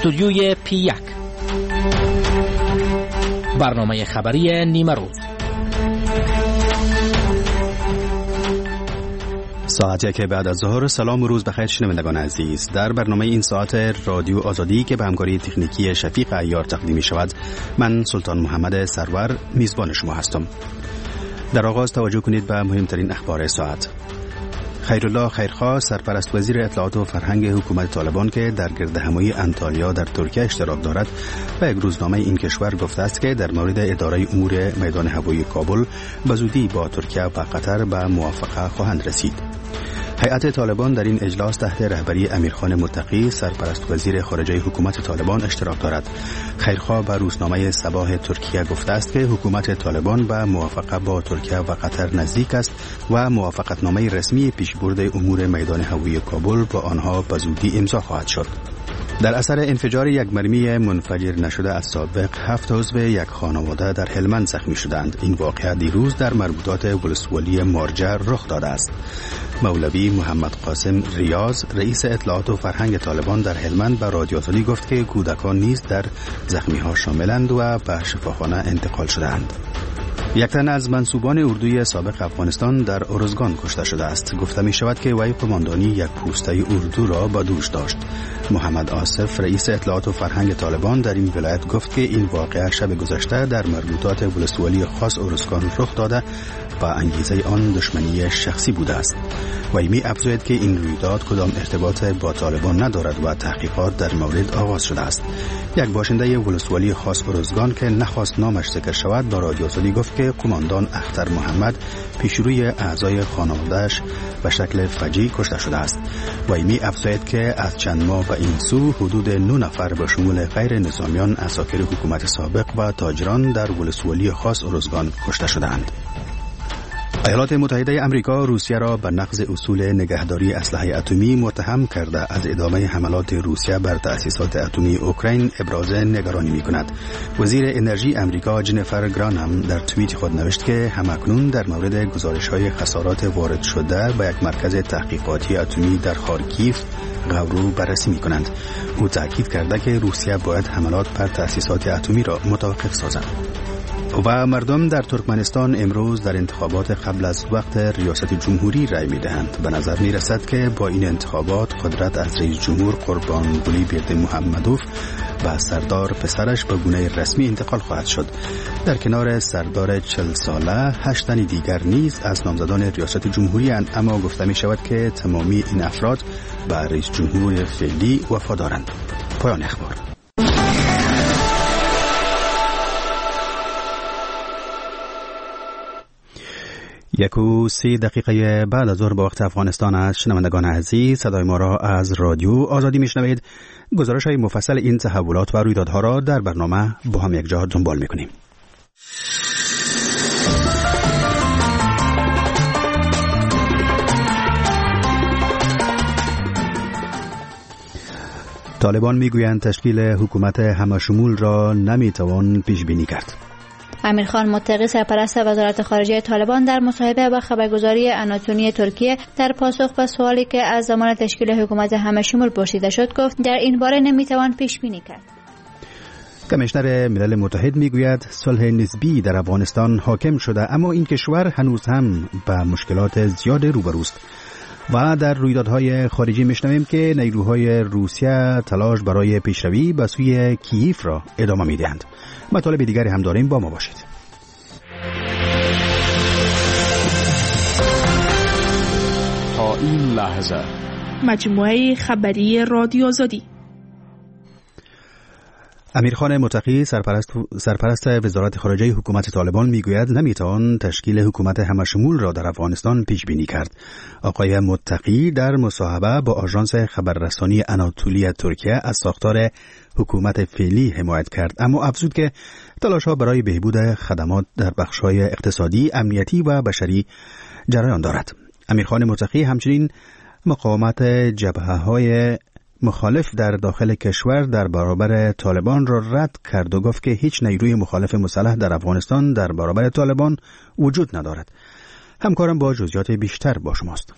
استودیوی P1 برنامه خبری نیمه روز. ساعتی که بعد از ظهر. سلام و روز بخیر شنوندگان عزیز. در برنامه این ساعت رادیو آزادی که به همکاری تکنیکی شفیق عیار تقدیم می شود، من سلطان محمد سرور میزبان شما هستم. در آغاز توجه کنید به مهمترین اخبار ساعت. خیرالله خیرخواه، سرپرست وزیر اطلاعات و فرهنگ حکومت طالبان که در گردهمایی انطالیا در ترکیه اشتراک دارد، به یک روزنامه این کشور گفته است که در مورد اداره امور میدان هوایی کابل به زودی با ترکیه و قطر به موافقه خواهند رسید. هیئت طالبان در این اجلاس تحت رهبری امیرخان متقی، سرپرست وزیر خارجه حکومت طالبان اشتراک دارد. خیرخواه به روزنامه صباح ترکیه گفته است که حکومت طالبان به موافقه با ترکیه و قطر نزدیک است و موافقتنامه رسمی پیشبرد امور میدان هوایی کابل با آنها به زودی امضا خواهد شد. در اثر انفجار یک مرمی منفجر نشده از سابق 7 عضو یک خانواده در هلمند زخمی شدند. این واقعه دیروز در مربوطات ولسوالی مارجه رخ داده است. مولوی محمد قاسم ریاض، رئیس اطلاعات و فرهنگ طالبان در هلمند، به رادیو آزادی گفت که کودکان نیز در زخمی ها شاملند و به شفاخانه انتقال شدند. یک تن از منصوبان اردوی سابق افغانستان در ارزگان کشته شده است. گفته می شود که وی قماندانی یک پوسته اردو را به دوش داشت. محمد آصف، رئیس اطلاعات و فرهنگ طالبان در این ولایت، گفت که این واقعه شب گذشته در مربوطات ولسوالی خاص ارزگان رخ داده و انگیزه آن دشمنی شخصی بوده است. وی می افزاید که این رویداد کدام ارتباط با طالبان ندارد و تحقیقات در مورد آغاز شده است. یک باشنده ولسوالی خاص ارزگان که نخواست نامش ذکر شود با رادیو آزادی گفت که قماندان اختر محمد پیشروی اعضای خانواده‌اش به شکل فجیع کشته شده است. وی می افزاید که از چند ماه به این سو حدود 9 نفر به شمول غیر نظامیان، عساکر حکومت سابق و تاجران در ولسوالی خاص ارزگان کشته شدند. ایالات متحده آمریکا روسیه را به نقض اصول نگهداری اسلحه اتمی متهم کرده از ادامه حملات روسیه بر تأسیسات اتمی اوکراین ابراز نگرانی می‌کند. وزیر انرژی آمریکا جنیفر گرانهام در توییت خود نوشت که همکنون در مورد گزارش‌های خسارات وارد شده به یک مرکز تحقیقاتی اتمی در خارکیف غورو بررسی می‌کنند. او تاکید کرده که روسیه باید حملات بر تأسیسات اتمی را متوقف سازد. و مردم در ترکمنستان امروز در انتخابات قبل از وقت ریاست جمهوری رای می‌دهند. به نظر می‌رسد که با این انتخابات قدرت از رئیس جمهور قربانقلی بردیمحمدوف و سردار پسرش به گونه رسمی انتقال خواهد شد. در کنار سردار 40 ساله 8 تن دیگر نیز از نامزدان ریاست جمهوری اند، اما گفته می‌شود که تمامی این افراد به رئیس جمهور فعلی وفادارند. پایان اخبار. 1:03 بعد از ظهر به وقت افغانستان است. شنوندگان عزیز، صدای ما را از رادیو آزادی میشنوید. گزارش های مفصل این تحولات و رویدادها را در برنامه با هم یک جا دنبال میکنیم. طالبان میگویند تشکیل حکومت همشمول را نمیتوان پیش بینی کرد. امیرخان متقی، سرپرست وزارت خارجه طالبان، در مصاحبه با خبرگزاری آناتونی ترکیه در پاسخ به سوالی که از زمان تشکیل حکومت همشمول پرسیده شد گفت در این باره نمیتوان پیش بینی کرد. کمیشنر ملل متحد میگوید صلح نسبی در افغانستان حاکم شده، اما این کشور هنوز هم به مشکلات زیاد روبروست. و در رویدادهای خارجی میشنویم که نیروهای روسیه تلاش برای پیشروی به سوی کییف را ادامه میدهند. مطالب دیگری هم داریم، با ما باشید. تا این لحظه مجموعه خبری رادیو آزادی. امیرخان متقی، سرپرست وزارت خارجه حکومت طالبان، میگوید نمیتوان تشکیل حکومت همشمول را در افغانستان پیش بینی کرد. آقای متقی در مصاحبه با آژانس خبررسانی آناتولی ترکیه از ساختار حکومت فعلی حمایت کرد، اما افزود که تلاش‌ها برای بهبود خدمات در بخش‌های اقتصادی، امنیتی و بشری جریان دارد. امیرخان متقی همچنین مقاومت جبهه‌های مخالف در داخل کشور در برابر طالبان را رد کرد و گفت که هیچ نیروی مخالف مسلح در افغانستان در برابر طالبان وجود ندارد. همکارم با جزئیات بیشتر با شماست.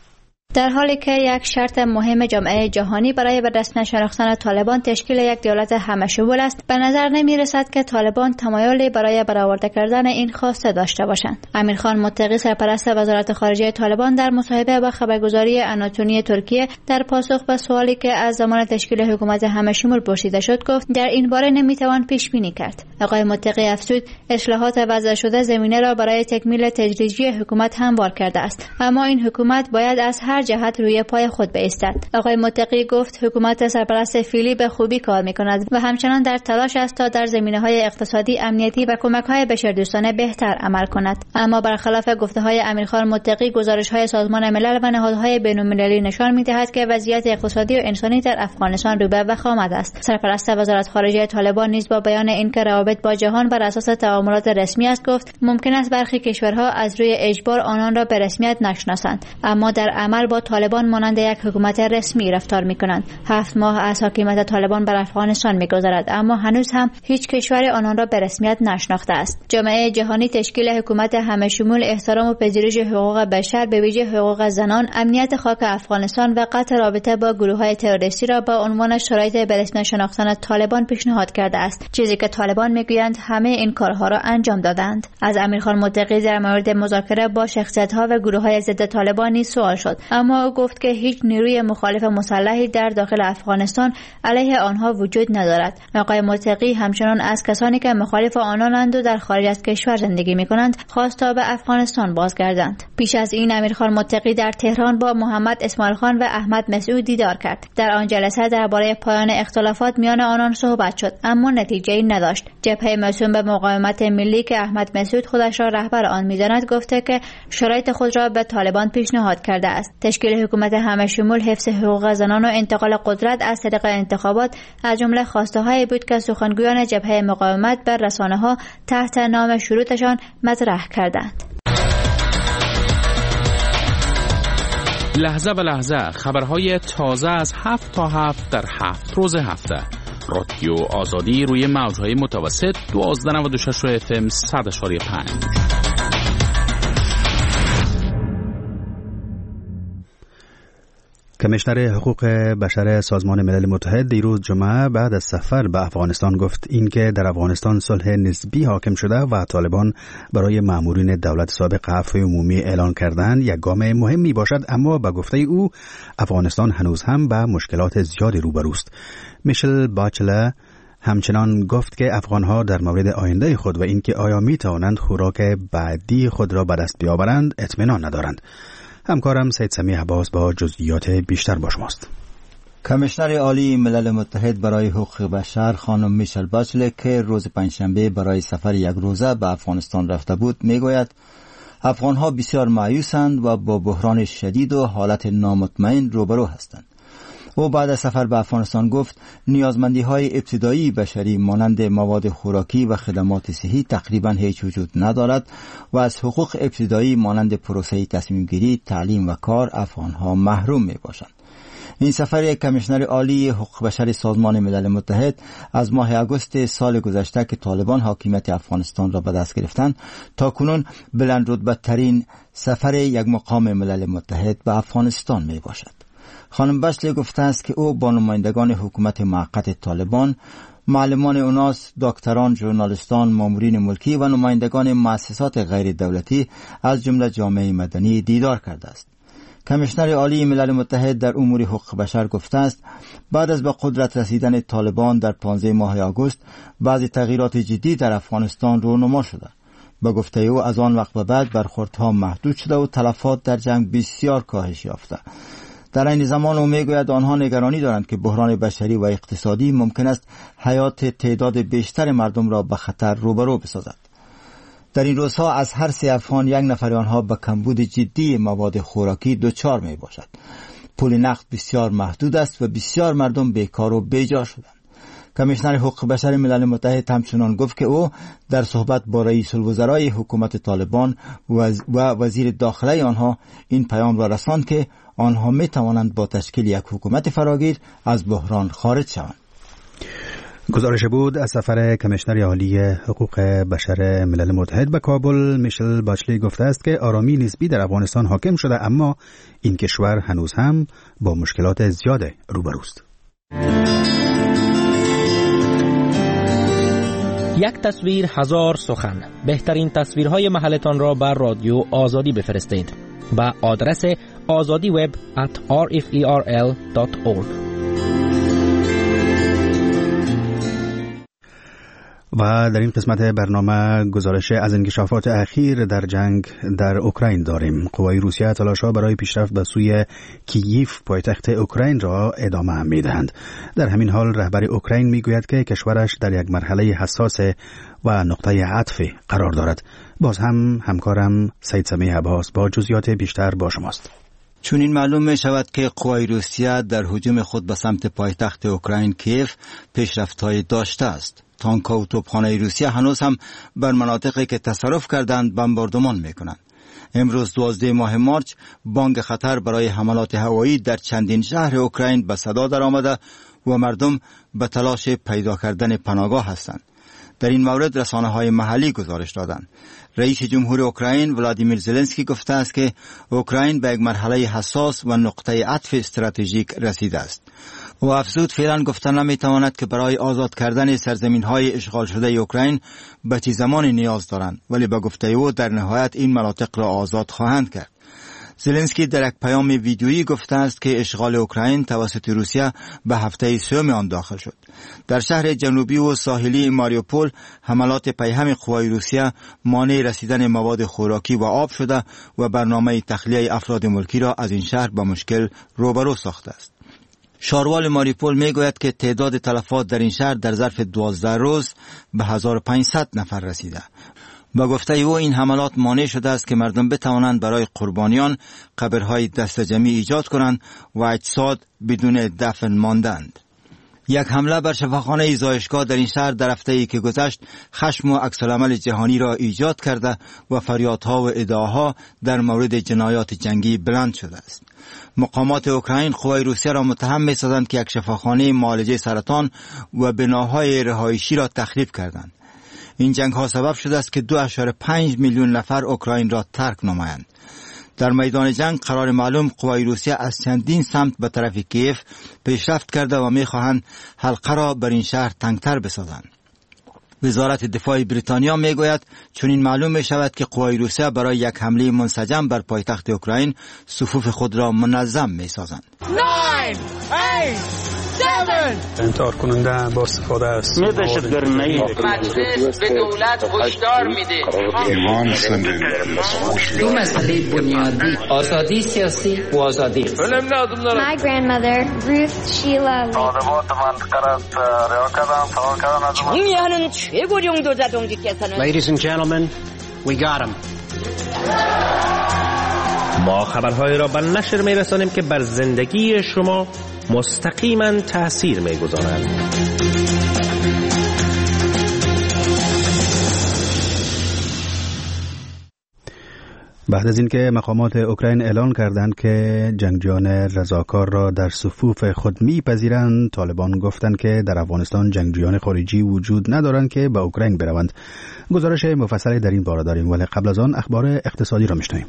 در حالی که یک شرط مهم جامعه جهانی برای به رسمیت شناختن طالبان تشکیل یک دولت همه‌شمول است، به نظر نمی‌رسد که طالبان تمایلی برای برآورده کردن این خواسته داشته باشند. امیرخان متقی سرپرست وزارت خارجه طالبان در مصاحبه با خبرگزاری آناتونی ترکیه در پاسخ به سوالی که از زمان تشکیل حکومت همه‌شمول پرسیده شد گفت در این باره نمی‌توان پیش بینی کرد. آقای متقی افزود اصلاحات وضع شده زمینه را برای تکمیل تدریجی حکومت هموار کرده است، اما این حکومت باید از هر جهت روی پای خود بایستد. آقای متقی گفت حکومت سرپرست فعلی به خوبی کار می‌کند و همچنان در تلاش است تا در زمینه‌های اقتصادی، امنیتی و کمک‌های بشردوستانه بهتر عمل کند. اما برخلاف گفته‌های امیرخان متقی، گزارش‌های سازمان ملل و نهادهای بین‌المللی نشان می‌دهد که وضعیت اقتصادی و انسانی در افغانستان رو به وخامت است. سرپرست وزارت خارجه طالبان نیز با بیان اینکه روابط با جهان بر اساس تعاملات رسمی است گفت ممکن است برخی کشورها از روی اجبار آنان را به رسمیت نشناسند، اما در عمل با طالبان مانند یک حکومت رسمی رفتار می‌کنند. 7 ماه از حاکمیت طالبان بر افغانستان می‌گذرد، اما هنوز هم هیچ کشور آنان را به رسمیت نشناخته است. جامعه جهانی تشکیل حکومت همه‌شمول، احترام و پذیرش حقوق بشر به ویژه حقوق زنان، امنیت خاک افغانستان و قطع رابطه با گروه‌های تروریستی را با عنوان شرایط به رسمیت شناختن طالبان پیشنهاد کرده است، چیزی که طالبان می‌گویند همه این کارها را انجام دادند. از امیرخان متقی در مورد مذاکره با شخصیت‌ها و گروه‌های ضد طالبان نیز سوال شد، اما او گفت که هیچ نیروی مخالف مسلحی در داخل افغانستان علیه آنها وجود ندارد. آقای متقی همچنان از کسانی که مخالف آنانند و در خارج از کشور زندگی می‌کنند خواست تا به افغانستان بازگردند. پیش از این امیرخان متقی در تهران با محمد اسماعیل خان و احمد مسعود دیدار کرد. در آن جلسه درباره پایان اختلافات میان آنان صحبت شد، اما نتیجه‌ای نداشت. جبهه موسوم به مقاومت ملی که احمد مسعود خودش را رهبر آن می‌داند گفته که شرایط خود را به طالبان پیشنهاد کرده است. تشکیل حکومت همه‌شمول، حفظ حقوق زنان و انتقال قدرت از طریق انتخابات از جمله خواسته‌هایی بود که سخنگویان جبهه مقاومت بر رسانه‌ها تحت نام شروطشان مطرح کردند. لحظه به لحظه خبرهای تازه از 7 تا 7 در 7 روز هفته. رادیو آزادی روی موج‌های متوسط 1296 FM 100.5. کمیشنر حقوق بشر سازمان ملل متحد دیروز جمعه بعد از سفر به افغانستان گفت اینکه در افغانستان صلح نسبی حاکم شده و طالبان برای مامورین دولت سابق عفو عمومی اعلان کردن یک گام مهمی باشد، اما به گفته او افغانستان هنوز هم به مشکلات زیادی روبروست. میشل باچله همچنان گفت که افغانها در مورد آینده خود و اینکه آیا می توانند خوراک بعدی خود را به دست بیاورند اطمینان ندارند. همکارم سید سمیع عباس با جزئیات بیشتر با شماست. کمیشنر عالی ملل متحد برای حقوق بشر خانم میشل باچله که روز پنجشنبه برای سفر یک روزه به افغانستان رفته بود میگوید افغانها بسیار مایوسند و با بحران شدید و حالت نامطمئن روبرو هستند. او بعد از سفر به افغانستان گفت نیازمندی‌های ابتدایی بشری مانند مواد خوراکی و خدمات صحی تقریباً هیچ وجود ندارد و از حقوق ابتدایی مانند پروسه تصمیم گیری، تعلیم و کار افغانها محروم میباشند. این سفر کمیشنر عالی حقوق بشر سازمان ملل متحد از ماه اگست سال گذشته که طالبان حاکمیت افغانستان را به دست گرفتند تا کنون بلند رتبه ترین سفر یک مقام ملل متحد به افغانستان میباشد. خانم باچله گفته است که او با نمایندگان حکومت موقت طالبان، معلمان اوناس، دکتران، ژورنالیستان، مامورین ملکی و نمایندگان مؤسسات غیر دولتی از جمله جامعه مدنی دیدار کرده است. کمیشنر عالی ملل متحد در امور حقوق بشر گفته است بعد از به قدرت رسیدن طالبان در 15 ماه آگوست بعضی تغییرات جدی در افغانستان رونما شده. به گفته او از آن وقت به بعد برخوردها محدود شده و تلفات در جنگ بسیار کاهش یافته. در این زمان او میگوید آنها نگرانی دارند که بحران بشری و اقتصادی ممکن است حیات تعداد بیشتر مردم را به خطر روبرو بسازد. در این روزها از هر 3 افغان 1 نفر آنها به کمبود جدی مواد خوراکی دچار می باشد. پول نقد بسیار محدود است و بسیار مردم بیکار و بیجا شدند. کمیشنر حقوق بشر ملل متحد همچنان گفت که او در صحبت با رئیس الوزرای حکومت طالبان و وزیر داخله آنها این پیام را رساند که آنها می توانند با تشکیل یک حکومت فراگیر از بحران خارج شوند. گزارش بود از سفر کمیشنر عالی حقوق بشر ملل متحد به کابل. میشل باچلی گفته است که آرامی نسبی در افغانستان حاکم شده، اما این کشور هنوز هم با مشکلات زیاد روبروست. یک تصویر هزار سخن. بهترین تصویرهای محلتان را بر رادیو آزادی بفرستید با آدرس azadiweb@rferl.org. و در این قسمت برنامه گزارش از انکشافات اخیر در جنگ در اوکراین داریم. قوای روسیه تلاش‌ها برای پیشرفت به سوی کییف پایتخت اوکراین را ادامه می‌دهند. در همین حال رهبر اوکراین میگوید که کشورش در یک مرحله حساس و نقطه عطف قرار دارد. باز هم همکارم سید سمیع عباس با جزئیات بیشتر با شماست. چون این معلوم می شود که قوای روسیه در هجوم خود به سمت پایتخت اوکراین کیف پیشرفت‌های داشته است. تانک‌ها و توپخانه روسیه هنوز هم بر مناطقی که تصرف کردند بمباردمان می‌کنند. امروز 12 ماه مارچ بانگ خطر برای حملات هوایی در چندین شهر اوکراین به صدا درآمده و مردم به تلاش پیدا کردن پناهگاه هستند. در این مورد رسانه‌های محلی گزارش دادند. رئیس جمهور اوکراین ولادیمیر زلنسکی گفته است که اوکراین به یک مرحله حساس و نقطه عطف استراتژیک رسیده است. و افزود فعلا گفتن نمیتواند که برای آزاد کردن سرزمین‌های اشغال شده اوکراین به چه زمانی نیاز دارند، ولی به گفته او در نهایت این مناطق را آزاد خواهند کرد. زلنسکی در یک پیام ویدیویی گفته است که اشغال اوکراین توسط روسیه به هفته سوم آن داخل شد. در شهر جنوبی و ساحلی ماریوپول حملات پیهم قوای روسیه مانع رسیدن مواد خوراکی و آب شده و برنامه تخلیه افراد ملکی را از این شهر با مشکل روبرو ساخته است. شاروال ماریوپول میگوید که تعداد تلفات در این شهر در ظرف 12 روز به 1500 نفر رسیده. با گفته او این حملات مانع شده است که مردم بتوانند برای قربانیان قبرهای دستجمعی ایجاد کنند و اجساد بدون دفن ماندند. یک حمله بر شفاخانه زایشگاه در این شهر در هفته‌ای که گذشت خشم و عکس‌العمل جهانی را ایجاد کرده و فریادها و ادعاها در مورد جنایات جنگی بلند شده است. مقامات اوکراین قوای روسیه را متهم می‌سازند که یک شفاخانه معالجه سرطان و بناهای رهایشی را تخریب کردند. این جنگ‌ها سبب شده است که 2.5 میلیون نفر اوکراین را ترک نمایند. در میدان جنگ قرار معلوم قوای روسیه از چندین سمت به طرف کیف پیشرفت کرده و می‌خواهند حلقه را بر این شهر تنگتر بسازند. وزارت دفاع بریتانیا میگوید چون این معلوم می شود که قوای روسیه برای یک حمله منسجم بر پایتخت اوکراین صفوف خود را منظم می سازند. 9 8 7 انتحار کننده با استفاده است. مجلس به دولت هشدار میده دو مسئله بنیادی آزادی سیاسی و آزادی. My grandmother Ruth Sheila 정리하는 최고령 도자동지께서는 Ladies and gentlemen, we got him. ما خبرهای را به نشر می‌رسانیم که بر زندگی شما مستقیما تأثیر می‌گذارند. بعد از اینکه مقامات اوکراین اعلان کردند که جنگجویان رضاکار را در صفوف خود می‌پذیرند، طالبان گفتند که در افغانستان جنگجویان خارجی وجود ندارند که به اوکراین بروند. گزارش مفصلی در این باره داریم، ولی قبل از آن اخبار اقتصادی را می‌شنویم.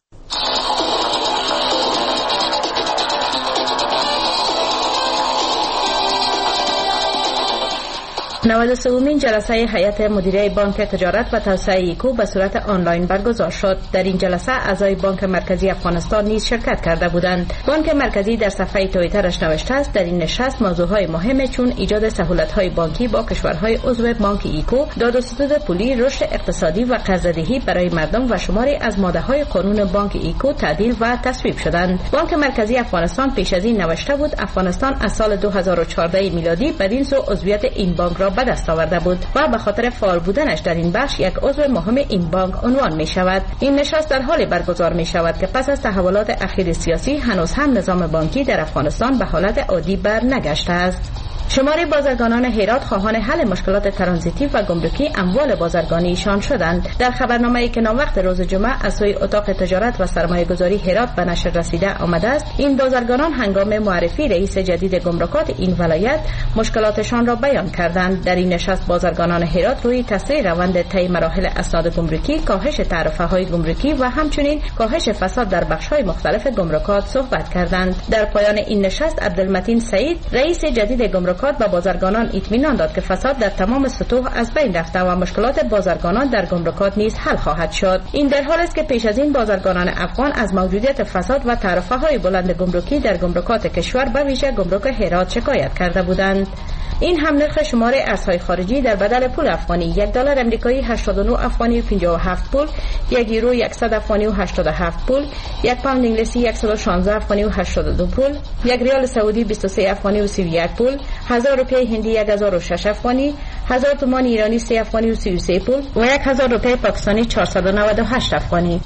93مین جلسه هیئت مدیره بانک تجارت و توسعه ایکو به صورت آنلاین برگزار شد. در این جلسه اعضای بانک مرکزی افغانستان نیز شرکت کرده بودند. بانک مرکزی در صفحه توییترش نوشته است در این نشست موضوعهای مهمی چون ایجاد سهولت‌های بانکی با کشورهای عضو بانک ایکو، داد و ستد پولی، رشد اقتصادی و قرض‌دهی برای مردم و شماری از ماده‌های قانون بانک ایکو تعدیل و تصویب شدند. بانک مرکزی افغانستان پیش از این نوشته بود افغانستان از سال 2014 میلادی بدین سو عضویت این بانک را به دست آورده بود و به خاطر فعال بودنش در این بخش یک عضو مهم این بانک عنوان می شود. این نشست در حالی برگزار می شود که پس از تحولات اخیر سیاسی هنوز هم نظام بانکی در افغانستان به حالت عادی بر نگشته است. شماری بازرگانان هرات خواهان حل مشکلات ترانزیتی و گمرکی اموال بازرگانیشان شدند. در خبرنامه‌ای که ناوقت روز جمعه از سوی اتاق تجارت و سرمایه‌گذاری هرات به نشر رسیده آمده است، این بازرگانان هنگام معرفی رئیس جدید گمرکات این ولایت مشکلاتشان را بیان کردند. در این نشست بازرگانان هرات روی تسریع روند طی مراحل اسناد گمرکی، کاهش تعرفه‌های گمرکی و همچنین کاهش فساد در بخش‌های مختلف گمرکات صحبت کردند. در پایان این نشست عبدالمتین سعید رئیس جدید گمرکات به بازرگانان اطمینان داد که فساد در تمام سطوح از بین رفته و مشکلات بازرگانان در گمرکات نیز حل خواهد شد. این در حالی است که پیش از این بازرگانان افغان از موجودیت فساد و تعرفه‌های بلند گمرکی در گمرکات کشور به ویژه گمرک هرات شکایت کرده بودند. این هم نرخ شمار ارزهای خارجی در بدل پول افغانی 1 دلار امریکایی 89 افغانی و 57 پول، 1 یورو 100 افغانی و 87 پول، 1 پوند انگلیسی 116 افغانی و 82 پول، 1 ریال سعودی 23 افغانی و 31 پول، 1000 روپیه هندی 1006 افغانی، 1000 تومان ایرانی 3 افغانی و 33 پول و 1000 روپیه پاکستانی 498 افغانی.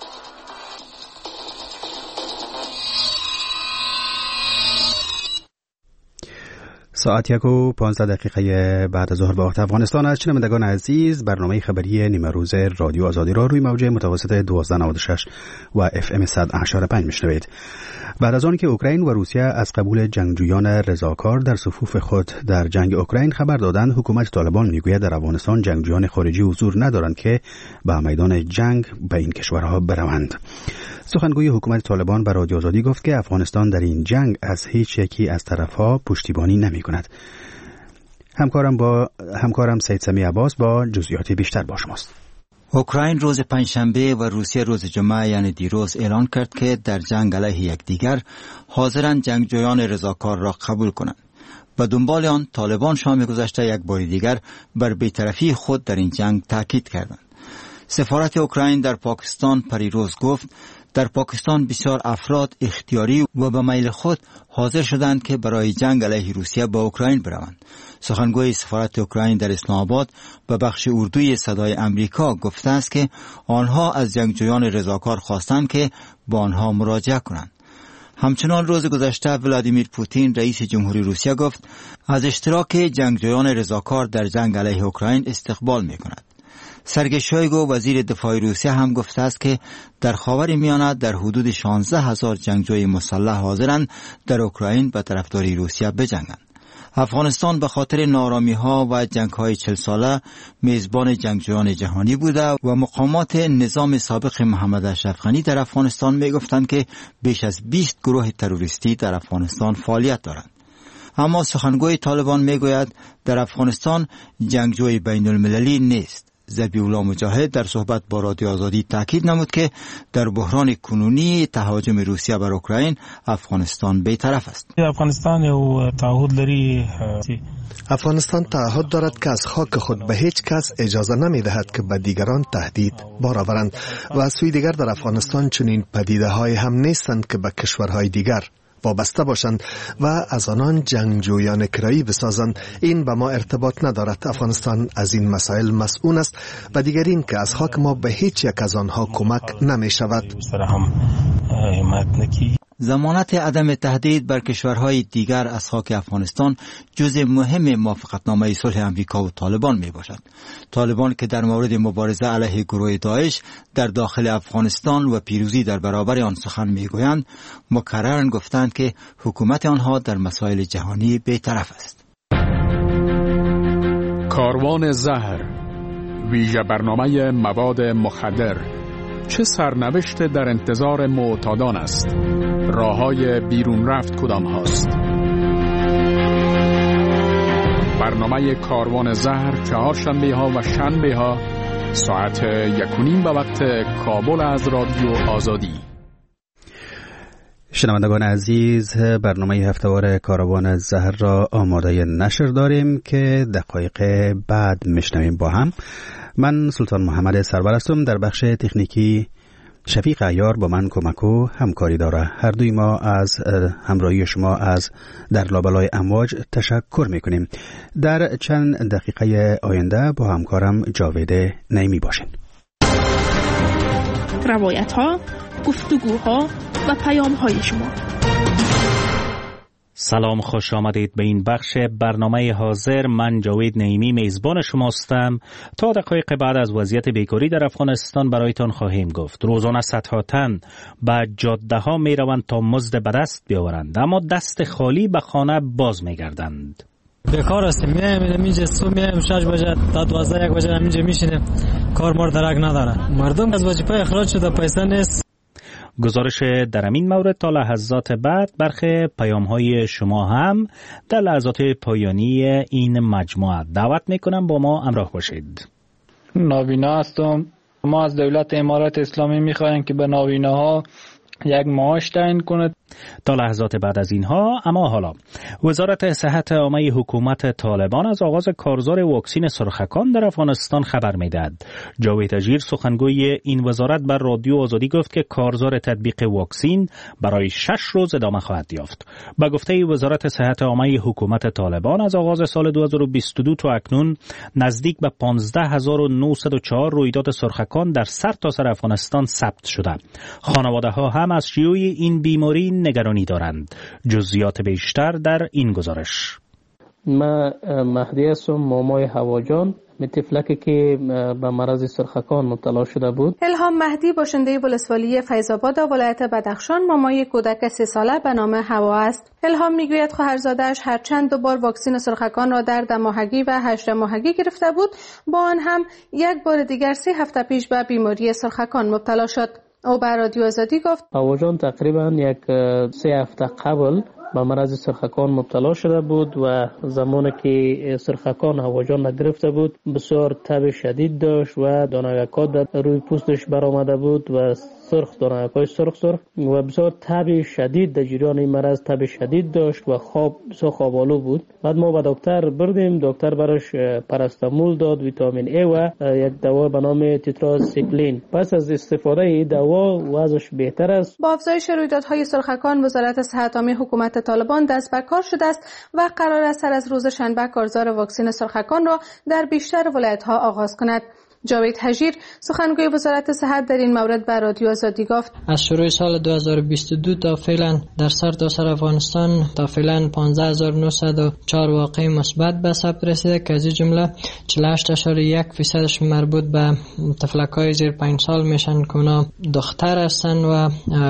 ساعت 1:15 بعد از ظهر به وقت افغانستان است. شنوندگان عزیز، برنامه خبری نیمه روز رادیو آزادی را روی موج متوسط 1296 و FM 100.5 میشنوید. بعد از آن که اوکراین و روسیه از قبول جنگجویان رضاکار در صفوف خود در جنگ اوکراین خبر دادند، حکومت طالبان میگوید در افغانستان جنگجویان خارجی حضور ندارند که به میدان جنگ به این کشورها بروند. سخنگوی حکومت طالبان به رادیو آزادی گفت که افغانستان در این جنگ از هیچ یکی از طرفها پشتیبانی نمی‌کند. همکارم سید سمی عباس با جزئیات بیشتر با شماست. اوکراین روز پنجشنبه و روسیه روز جمعه یعنی دیروز اعلان کرد که در جنگ علیه یکدیگر حاضرند جنگجویان رضاکار را قبول کنند. و دنبال آن طالبان شام گذشته یک بار دیگر بر بی‌طرفی خود در این جنگ تاکید کردند. سفارت اوکراین در پاکستان پریروز گفت در پاکستان بسیار افراد اختیاری و به میل خود حاضر شدند که برای جنگ علیه روسیه با اوکراین بروند. سخنگوی سفارت اوکراین در اسلام آباد به بخش اردوی صدای امریکا گفته است که آنها از جنگجویان رضاکار خواستند که با آنها مراجعه کنند. همچنان روز گذشته ولادیمیر پوتین رئیس جمهوری روسیه گفت از اشتراک جنگجویان رضاکار در جنگ علیه اوکراین استقبال می‌کند. سرگئی شویگو وزیر دفاع روسیه هم گفته است که در خاورمیانه در حدود 16,000 جنگجوی مسلح حاضرند در اوکراین به طرفداری روسیه بجنگند. افغانستان به خاطر نارامی‌ها و جنگ‌های 40 ساله میزبان جنگجویان جهانی بوده و مقامات نظام سابق محمد اشرف غنی در افغانستان می‌گفتند که بیش از 20 گروه تروریستی در افغانستان فعالیت دارند. اما سخنگوی طالبان می‌گوید در افغانستان جنگجوی بین‌المللی نیست. ذبیح الله مجاهد در صحبت با رادیو آزادی تاکید نمود که در بحران کنونی تهاجم روسیه بر اوکراین افغانستان بی‌طرف است. افغانستان تعهد دارد که از خاک خود به هیچ کس اجازه نمی‌دهد که به دیگران تهدید بار آورند و از سوی دیگر در افغانستان چنین پدیده‌های هم نیستند که به کشورهای دیگر وابسته باشند و از آنان جنگجویان کرایی بسازند. این به ما ارتباط ندارد. افغانستان از این مسائل مسئول است و دیگر این که از خاک ما به هیچ یک از آنها کمک نمی شود. ضمانت عدم تهدید بر کشورهای دیگر از خاک افغانستان جزء مهم موافقتنامه صلح امریکا و طالبان می باشد. طالبان که در مورد مبارزه علیه گروه داعش در داخل افغانستان و پیروزی در برابر آن سخن می گویند، مکرراً گفتند که حکومت آنها در مسائل جهانی بی‌طرف است. کاروان زهر، ویژه برنامه مواد مخدر، چه سرنوشت در انتظار معتادان است؟ راه‌های بیرون رفت کدام هاست؟ برنامه کاروان زهر چهارشنبه ها و شنبه ها ساعت 1:30 به وقت کابل از رادیو آزادی. شنوندگان عزیز، برنامه هفته‌وار کاروان زهر را آماده نشر داریم که دقایق بعد میشنویم با هم. من سلطان محمد سرور هستم. در بخش تکنیکی شفیق عیار با من کمک و همکاری داره. هر دوی ما از همراهی شما از در لابلای امواج تشکر میکنیم. در چند دقیقه آینده با همکارم جاوید نعیمی باشین. روایت ها، گفتگوها و پیام های شما. سلام، خوش آمدید به این بخش برنامه حاضر. من جاوید نعیمی میزبان شماستم. تا دقایق بعد از وضعیت بیکاری در افغانستان برایتان خواهیم گفت. روزانه صدها تن به جاده ها می روند تا مزد به دست بیاورند، اما دست خالی به خانه باز می گردند. بیکار هستیم، میایم اینجا صبح میایم 6 بجه تا 12 1 بجه اینجا میشینیم، کار مار درک نداره. مردم از وظیفه اخراج شده، پیسه نیست. گزارش در این مورد تا لحظات بعد. برخی پیام‌های شما هم در لحظات پایانی این مجموعه. دعوت میکنم با ما همراه باشید. نابینا هستم. ما از دولت امارات اسلامی میخواهیم که به نابیناها یک معاش تعیین کنه. تا لحظات بعد از اینها. اما حالا وزارت صحت عامه حکومت طالبان از آغاز کارزار واکسن سرخکان در افغانستان خبر میدهد. جاوید حجیر سخنگوی این وزارت بر رادیو آزادی گفت که کارزار تطبیق واکسن برای 6 روز ادامه خواهد یافت. به گفته وزارت صحت عامه حکومت طالبان از آغاز سال 2022 تا اکنون نزدیک به 15904 رویداد سرخکان در سرتاسر افغانستان ثبت شده. خانواده ها هم از شیوع این بیماری نگرانی دارند. جزئیات بیشتر در این گزارش. من مهدی هستم، مامای هواجان، طفلکی که به مرض سرخکان مبتلا شده بود. الهام مهدی باشنده ولسوالی فیض‌آباد ولایت بدخشان مامای کودک 3 ساله به نام هوا است. الهام میگوید خواهرزاده‌اش هر چند 2 بار واکسن سرخکان را در 10 ماهگی و 8 ماهگی گرفته بود، با آن هم یک بار دیگر 3 هفته پیش به بیماری سرخکان مبتلا شد. او به رادیو آزادی گفت هواجان تقریبا 3 هفته قبل به مرض سرخکان مبتلا شده بود و زمانی که سرخکان هواجان نگرفته بود بسیار تب شدید داشت و دانه‌ها روی پوستش برآمده بود و سرخ دانه‌های سرخ و بسیار تب شدید در جریان این مرض تب شدید داشت و بسیار خواب‌آلود بود. بعد ما به دکتر بردیم، دکتر براش پاراستامول داد، ویتامین ای و یک دوا به نام تتراسیکلین. پس از استفاده این دوا وضعش بهتر است. با افزایش رویدادهای سرخکان وزارت صحت عامه حکومت طالبان دست به کار شده است و قرار است از روز شنبه کارزار واکسن سرخکان را در بیشتر ولایت‌ها آغاز کند. جاوید حجیر سخنگوی وزارت صحت در این مورد به رادیو آزادی گفت از شروع سال 2022 تا فعلا در سرتاسر افغانستان تا فعلا 15904 واقعه مثبت به ثبت رسیده که از این جمله 48.1% مربوط به طفلک‌های زیر 5 سال میشن که اونا دختر هستن و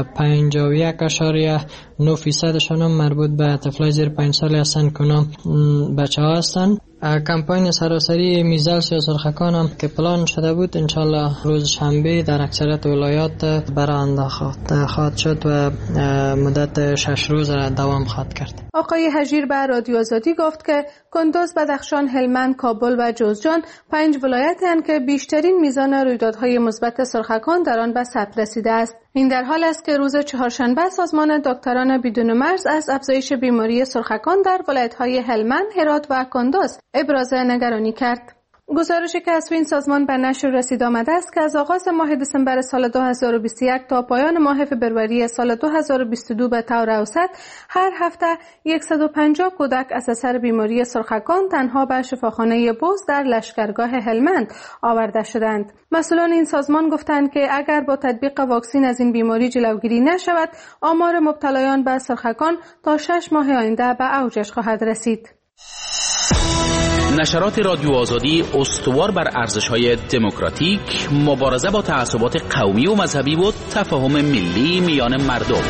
51.9% مربوط به طفلای زیر 5 سال هستن که اونا بچه‌ها هستن. کمپاین سراسری میزلس یا سرخکان هم که پلان شده بود انشالله روز شنبه در اکثریت ولایات برآورده خواهد شد و مدت 6 روز را دوام خواهد کرد. آقای حجیر به رادیو آزادی گفت که کندوز، بدخشان، هلمند، کابل و جوزجان 5 ولایتی هستند که بیشترین میزان رویدادهای مثبت سرخکان در آن به ثبت رسیده است. این در حال است که روز چهارشنبه سازمان دکتران بدون مرز از افزایش بیماری سرخکان در ولایت‌های هلمند، هرات و کندوز ابراز نگرانی کرد. گزارش کسب این سازمان به نشر رسید آمده است که از آغاز ماه دسامبر سال 2021 تا پایان ماه فبروری سال 2022 به طور اوسط هر هفته 150 کودک از اثر بیماری سرخکان تنها به شفاخانه بوز در لشکرگاه هلمند آورده شدند. مسئولان این سازمان گفتند که اگر با تطبیق واکسن از این بیماری جلوگیری نشود، آمار مبتلایان به سرخکان تا 6 ماه آینده به اوجش خواهد رسید. نشرات رادیو آزادی استوار بر ارزش‌های دموکراتیک، مبارزه با تعصبات قومی و مذهبی و تفاهم ملی میان مردم.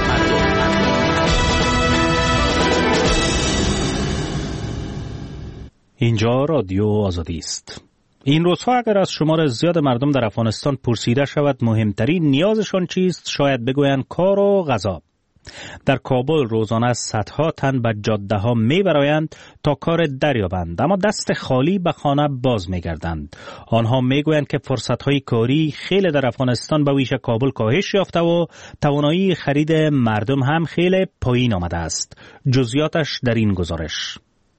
اینجا رادیو آزادی است. این روزها اگر از شمار زیاد مردم در افغانستان پرسیده شود مهمترین نیازشان چیست، شاید بگویند کار و غذا. در کابل روزانه صدها تن به جاده ها می برآیند تا کار دریابند، اما دست خالی به خانه باز می گردند. آنها می گویند که فرصت های کاری خیلی در افغانستان به ویژه کابل کاهش یافته و توانایی خرید مردم هم خیلی پایین آمده است. جزئیاتش در این گزارش.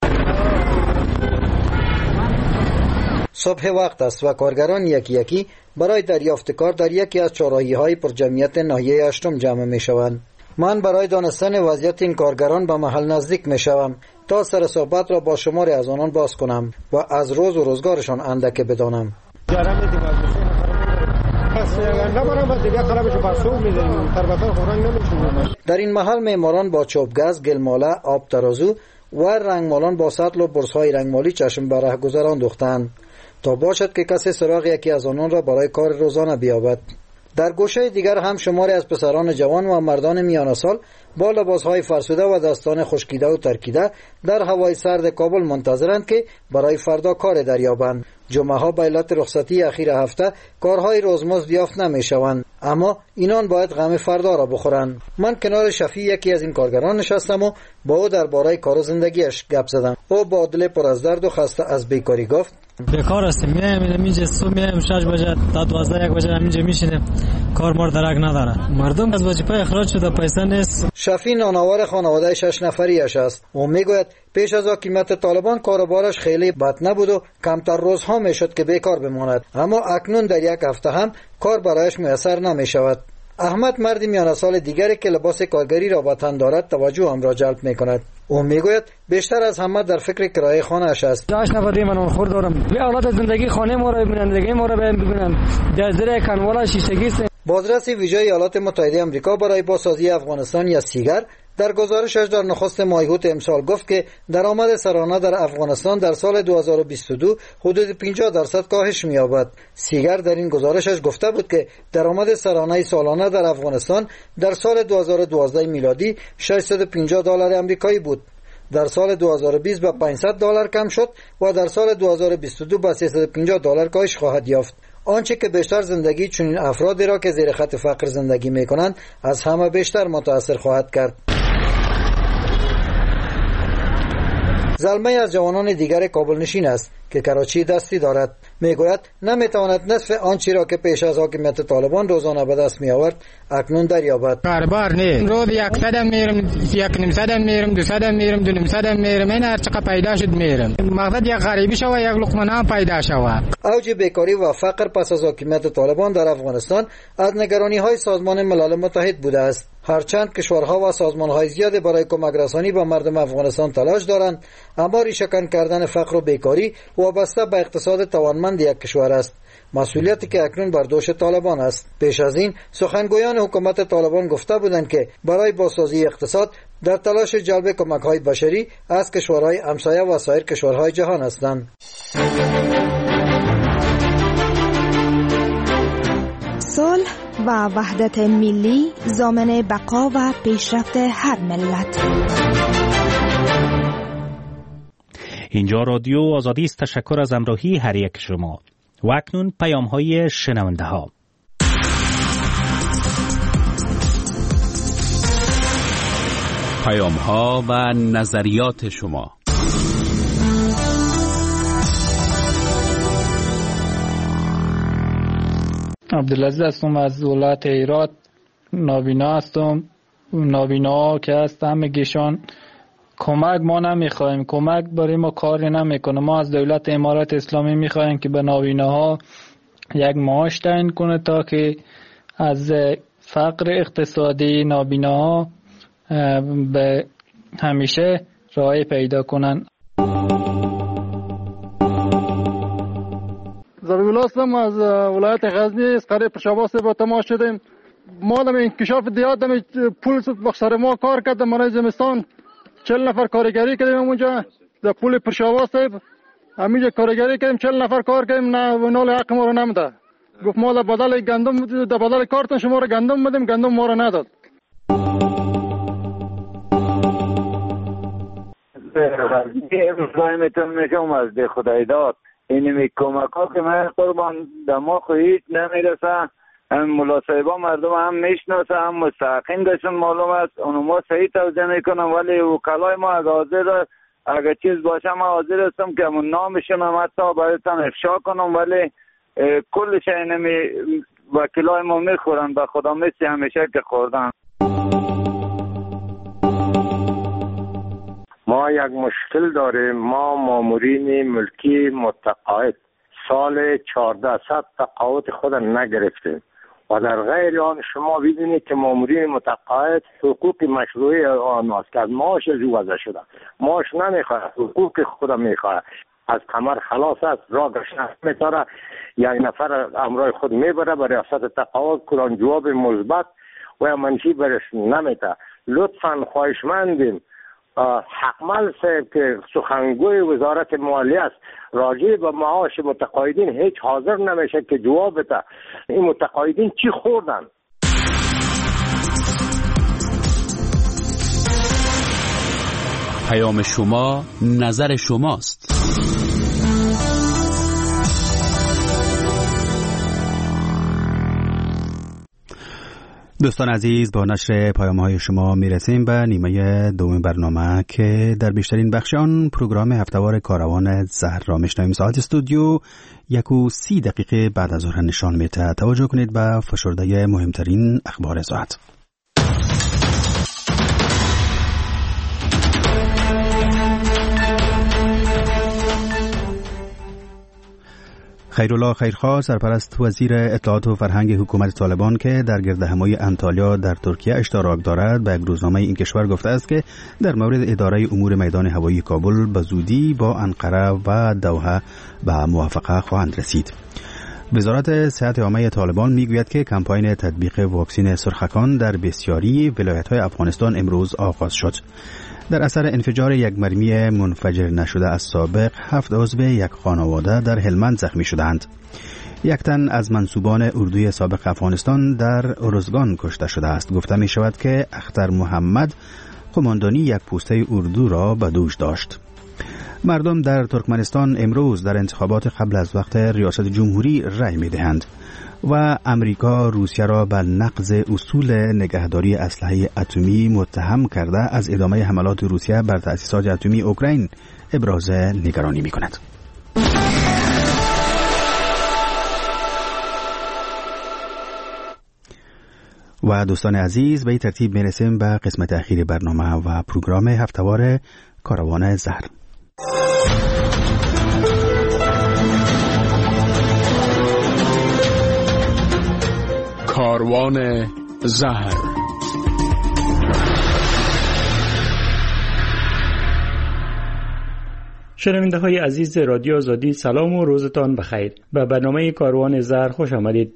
صبح وقت است و کارگران یکی یکی برای دریافت کار در یکی از چهارراهی‌های پرجمعیت ناحیه اشتم جمع می شوند. من برای دانستن وضعیت این کارگران به محل نزدیک می شوم تا سر صحبت را با شماری از آنان باز کنم و از روز و روزگارشان اندکی بدانم. است نبرم بعد دیگه خرابش برسوب می‌ذاریم تربتان خوردن نمی‌شه. در این محل معماران با چوبگز، گلماله، آب ترازو و رنگمالان با سطل و برس‌های رنگمالی چشم به رهگذر انداختند تا باشد که کسی سراغ یکی از آنان را برای کار روزانه بیابد. در گوشه دیگر هم شماری از پسران جوان و مردان میانه سال با لباسهای فرسوده و دستان خشکیده و ترکیده در هوای سرد کابل منتظرند که برای فردا کار دریابند. جمعه ها به علت رخصتی اخیر هفته کارهای روزمزد یافت نمیشوند، اما اینان باید غم فردا را بخورند. من کنار شفیع یکی از این کارگران نشستم و با او درباره کار و زندگیش گپ زدم. او با دل پر از درد و خسته از بیکاری گفت: بیکار هستیم، میایم اینجا صبح میایم 6 بجه تا 12 1 بجه اینجا میشینیم، کار مار درک نداره، مردم از وظیفه اخراج شده، پیسه نیست. شفیع نانآور خانواده 6 نفریش است. او میگوید پیش از حکومت طالبان کاروبارش خیلی بد نبود و کمتر روزها میشد که بیکار بماند، اما اکنون در یک هفته هم کار برایش میسر نمیشود. احمد مردی میانه سال دیگری که لباس کارگری را با تن دارد توجه هم را جلب میکند. او میگوید بیشتر از همه در فکر کرایه خانه اش است. 8 نفر من خور دارم، بیا اولاد زندگی خانه ما را ببینن، زندگی ما را ببینن، در زیر کنوالا شیشگی است. بازرس ویژه ایالات متحده آمریکا برای بازسازی افغانستان یا سیگر در گزارشش در نخست مایهوت امسال گفت که درآمد سرانه در افغانستان در سال 2022 حدود 50% کاهش می‌یابد. سیگر در این گزارشش گفته بود که درآمد سرانه سالانه در افغانستان در سال 2012 میلادی $650 آمریکایی بود. در سال 2020 به $500 کم شد و در سال 2022 به $350 کاهش خواهد یافت. آنچه که بیشتر زندگی چنین افرادی را که زیر خط فقر زندگی می‌کنند از همه بیشتر متاثر خواهد کرد. زلمه از جوانان دیگر کابل نشین است که کراچی دستی دارد. میگوید نمیتواند نصف آنچه را که پیش از حکومت طالبان روزانه به دست می آورد اکنون دریابد. کاربار نه، روز 100 میرم، 100 میرم، 200 میرم، 200 میرم، این هر چقدر پیدا شد میرم. مقصد یک غریبی شوه، یک لقمه نان پیدا شوه. اوج بیکاری و فقر پس از حکومت طالبان در افغانستان از نگرانی‌های سازمان ملل متحد بوده است. هرچند کشورها و سازمان‌های زیادی برای کمک رسانی به مردم افغانستان تلاش دارند، اما ریشه‌کن کردن فقر و بیکاری وابسته به اقتصاد توانمند یک کشور است، مسئولیتی که اکنون بر دوش طالبان است. پیش از این سخنگویان حکومت طالبان گفته بودند که برای بازسازی اقتصاد در تلاش جلب کمک‌های بشری از کشورهای همسایه و سایر کشورهای جهان هستند. صلح و وحدت ملی ضامن بقا و پیشرفت هر ملت. اینجا رادیو آزادی است. تشکر از همراهی هر یک شما. و اکنون پیام های شنونده ها. پیام ها و نظریات شما. عبدالعزیز هستم از ولایت هرات. نابینا هستم. نابینا که هست همگیشان کمک ما نمیخوایم، کمک برای ما کاری نمیکنه. ما از دولت امارات اسلامی میخوایم که به نابیناها یک معاش تعیین کنه تا که از فقر اقتصادی نابیناها به همیشه راه پیدا کنن. زبیل هستم از ولایت غزنی، از قریب پرشاباس با تماس شدیم. ما دم انکشاف دیات دم پول بخسر ما کار کردم. من زمستان 40 نفر کارگری کردیم اونجا در پول پرشاباس. همینجا کارگری کردیم، 40 نفر کار کردیم، نه نال حق ما رو نمیده. گفت ما در بدل گندم، در بدل کارتون شما رو گندم میدیم، گندم ما رو نداد. زایمتون میگم از ده خدای داد اینمی کمک ها که من قربان دماغ هیچ نمیرسه. هم ملاصایبا مردم هم میشناسه، هم مستحقین داشتن معلوم است. اونما صحیح توضیح میکنم، ولی وکلای ما اگر چیز باشه ما حاضر هستم که همون نامشون هم حتی برایتان افشا کنم، ولی کلش اینمی وکلای ما میخورن به خدا مثل همیشه که خوردن. ما یک مشکل داریم. ما مامورین ملکی متقاعد سال 1400 تقاعد خود نگرفتیم و در غیر آن شما ببینید که مامورین متقاعد حقوق مشروعی آنهاست که از معاش از وضع شده. معاش نمیخواد، حقوق خود میخواد. از کمر خلاص است، راه گشته میتاره، یک نفر امرای خود میبره به ریاست تقاعد، کلان جواب مثبت و منفی برش نمیده. لطفاً خواهشمندیم حقمل صاحب که سخنگوی وزارت مالیه است راجع به معاش متقاعدین هیچ حاضر نمیشه که جواب بده. این متقاعدین چی خوردن؟ پیام شما، نظر شماست. دوستان عزیز، با نشر پیام‌های شما میرسیم به نیمه دوم برنامه که در بیشترین بخش آن پروگرام هفتهوار کاروان زهر را میشنویم. ساعت استودیو 1:30 بعد از ظهر نشان میده. توجه کنید به فشرده مهمترین اخبار ساعت. خیرالله خیرخواه، سرپرست وزیر اطلاعات و فرهنگ حکومت طالبان که در گردهمایی انطالیا در ترکیه اشتراک دارد، به یک روزنامه این کشور گفته است که در مورد اداره امور میدان هوایی کابل به زودی با انقره و دوحه به موافقه خواهند رسید. وزارت صحت عامه طالبان میگوید که کمپاین تطبیق واکسن سرخکان در بسیاری ولایت‌های افغانستان امروز آغاز شد. در اثر انفجار یک مرمی منفجر نشده از سابق 7 عضو یک خانواده در هلمند زخمی شدند. یک تن از منسوبان اردوی سابق افغانستان در ارزگان کشته شده است. گفته می شود که اختر محمد قماندانی یک پوسته اردو را به دوش داشت. مردم در ترکمنستان امروز در انتخابات قبل از وقت ریاست جمهوری رأی می دهند و امریکا روسیه را به نقض اصول نگهداری اسلحه اتمی متهم کرده از ادامه حملات روسیه بر تأسیسات اتمی اوکراین ابراز نگرانی می کند. و دوستان عزیز، به این ترتیب می رسیم به قسمت اخیر برنامه و پروگرام هفتهوار کاروان زهر. کاروان زهر. شنونده های عزیز رادیو آزادی، سلام و روزتان بخیر. به برنامه کاروان زهر خوش آمدید.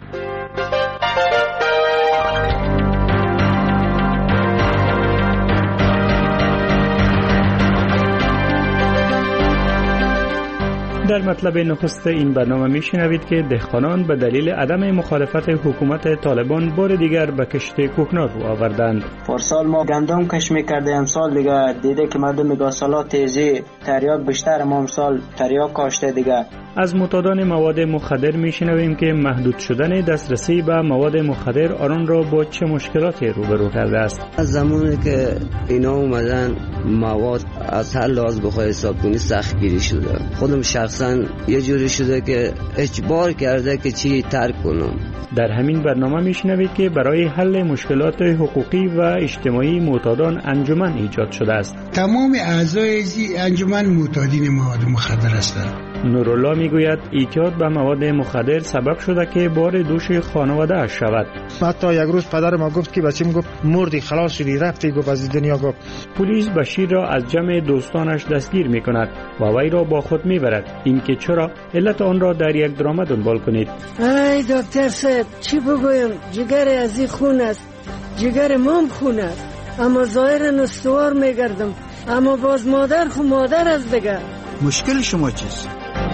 در مطلب نخست این برنامه میشنوید که دهقانان به دلیل عدم مخالفت حکومت طالبان بار دیگر به کشت کوکنار رو آوردند. پارسال ما گندم کش میکرده، امسال دیگه دیده که مردم میگه سالا تیزی تریاک بیشتر، ما امسال تریاک کاشته دیگه. از معتادان مواد مخدر میشنویم که محدود شدن دسترسی به مواد مخدر آنان را با چه مشکلاتی روبرو کرده است. از زمانی که اینا اومدن مواد از هر لحاظ بخوای حساب کنی سختگیری شده. خودم شخصا یه جوری شده که اجبار کرده که چی ترک کنم. در همین برنامه میشنوید که برای حل مشکلات حقوقی و اجتماعی معتادان انجمن ایجاد شده است. تمام اعضای انجمن معتادین مواد مخدر هستند. نورالله میگوید اعتیاد به مواد مخدر سبب شده که بار دوش خانواده اش شود. حتی یک روز پدر ما گفت که بچه‌م گفت مردی، خلاص شدی، رفتی، گفت از دنیا گفت. پلیس بشیر را از جمع دوستانش دستگیر میکند و وی را با خود میبرد. اینکه چرا، علت آن را در یک درام دنبال کنید. ای دکتر صاحب، چی بگویم؟ جگر از این خون است، جگر مام خون است، اما ظاهرا استوار میگردم، اما باز مادر خو مادر است دیگه. مشکل شما چیست؟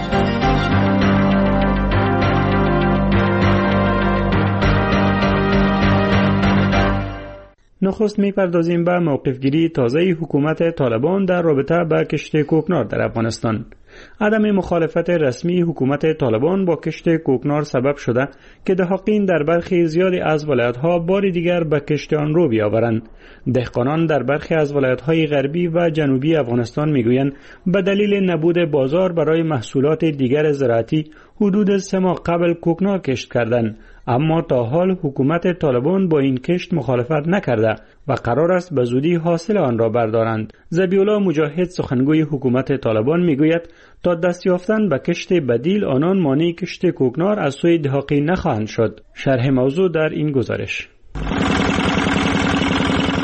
نخست میپردازیم به موقفگیری تازه حکومت طالبان در رابطه با کشت کوکنار در افغانستان. عدم مخالفت رسمی حکومت طالبان با کشت کوکنار سبب شده که دهقان در برخی زیادی از ولایت‌ها بار دیگر به کشت آن رو بیاورند. دهقانان در برخی از ولایت‌های غربی و جنوبی افغانستان میگویند به دلیل نبود بازار برای محصولات دیگر زراعتی حدود 3 ماه قبل کوکنار کشت کردند، اما تا حال حکومت طالبان با این کشت مخالفت نکرده و قرار است به زودی حاصل آن را بردارند. ذبیحالله مجاهد، سخنگوی حکومت طالبان، میگوید تا دست یافتن به کشت بدیل آنان مانع کشت کوکنار از سوی دهقان نخواهند شد. شرح موضوع در این گزارش.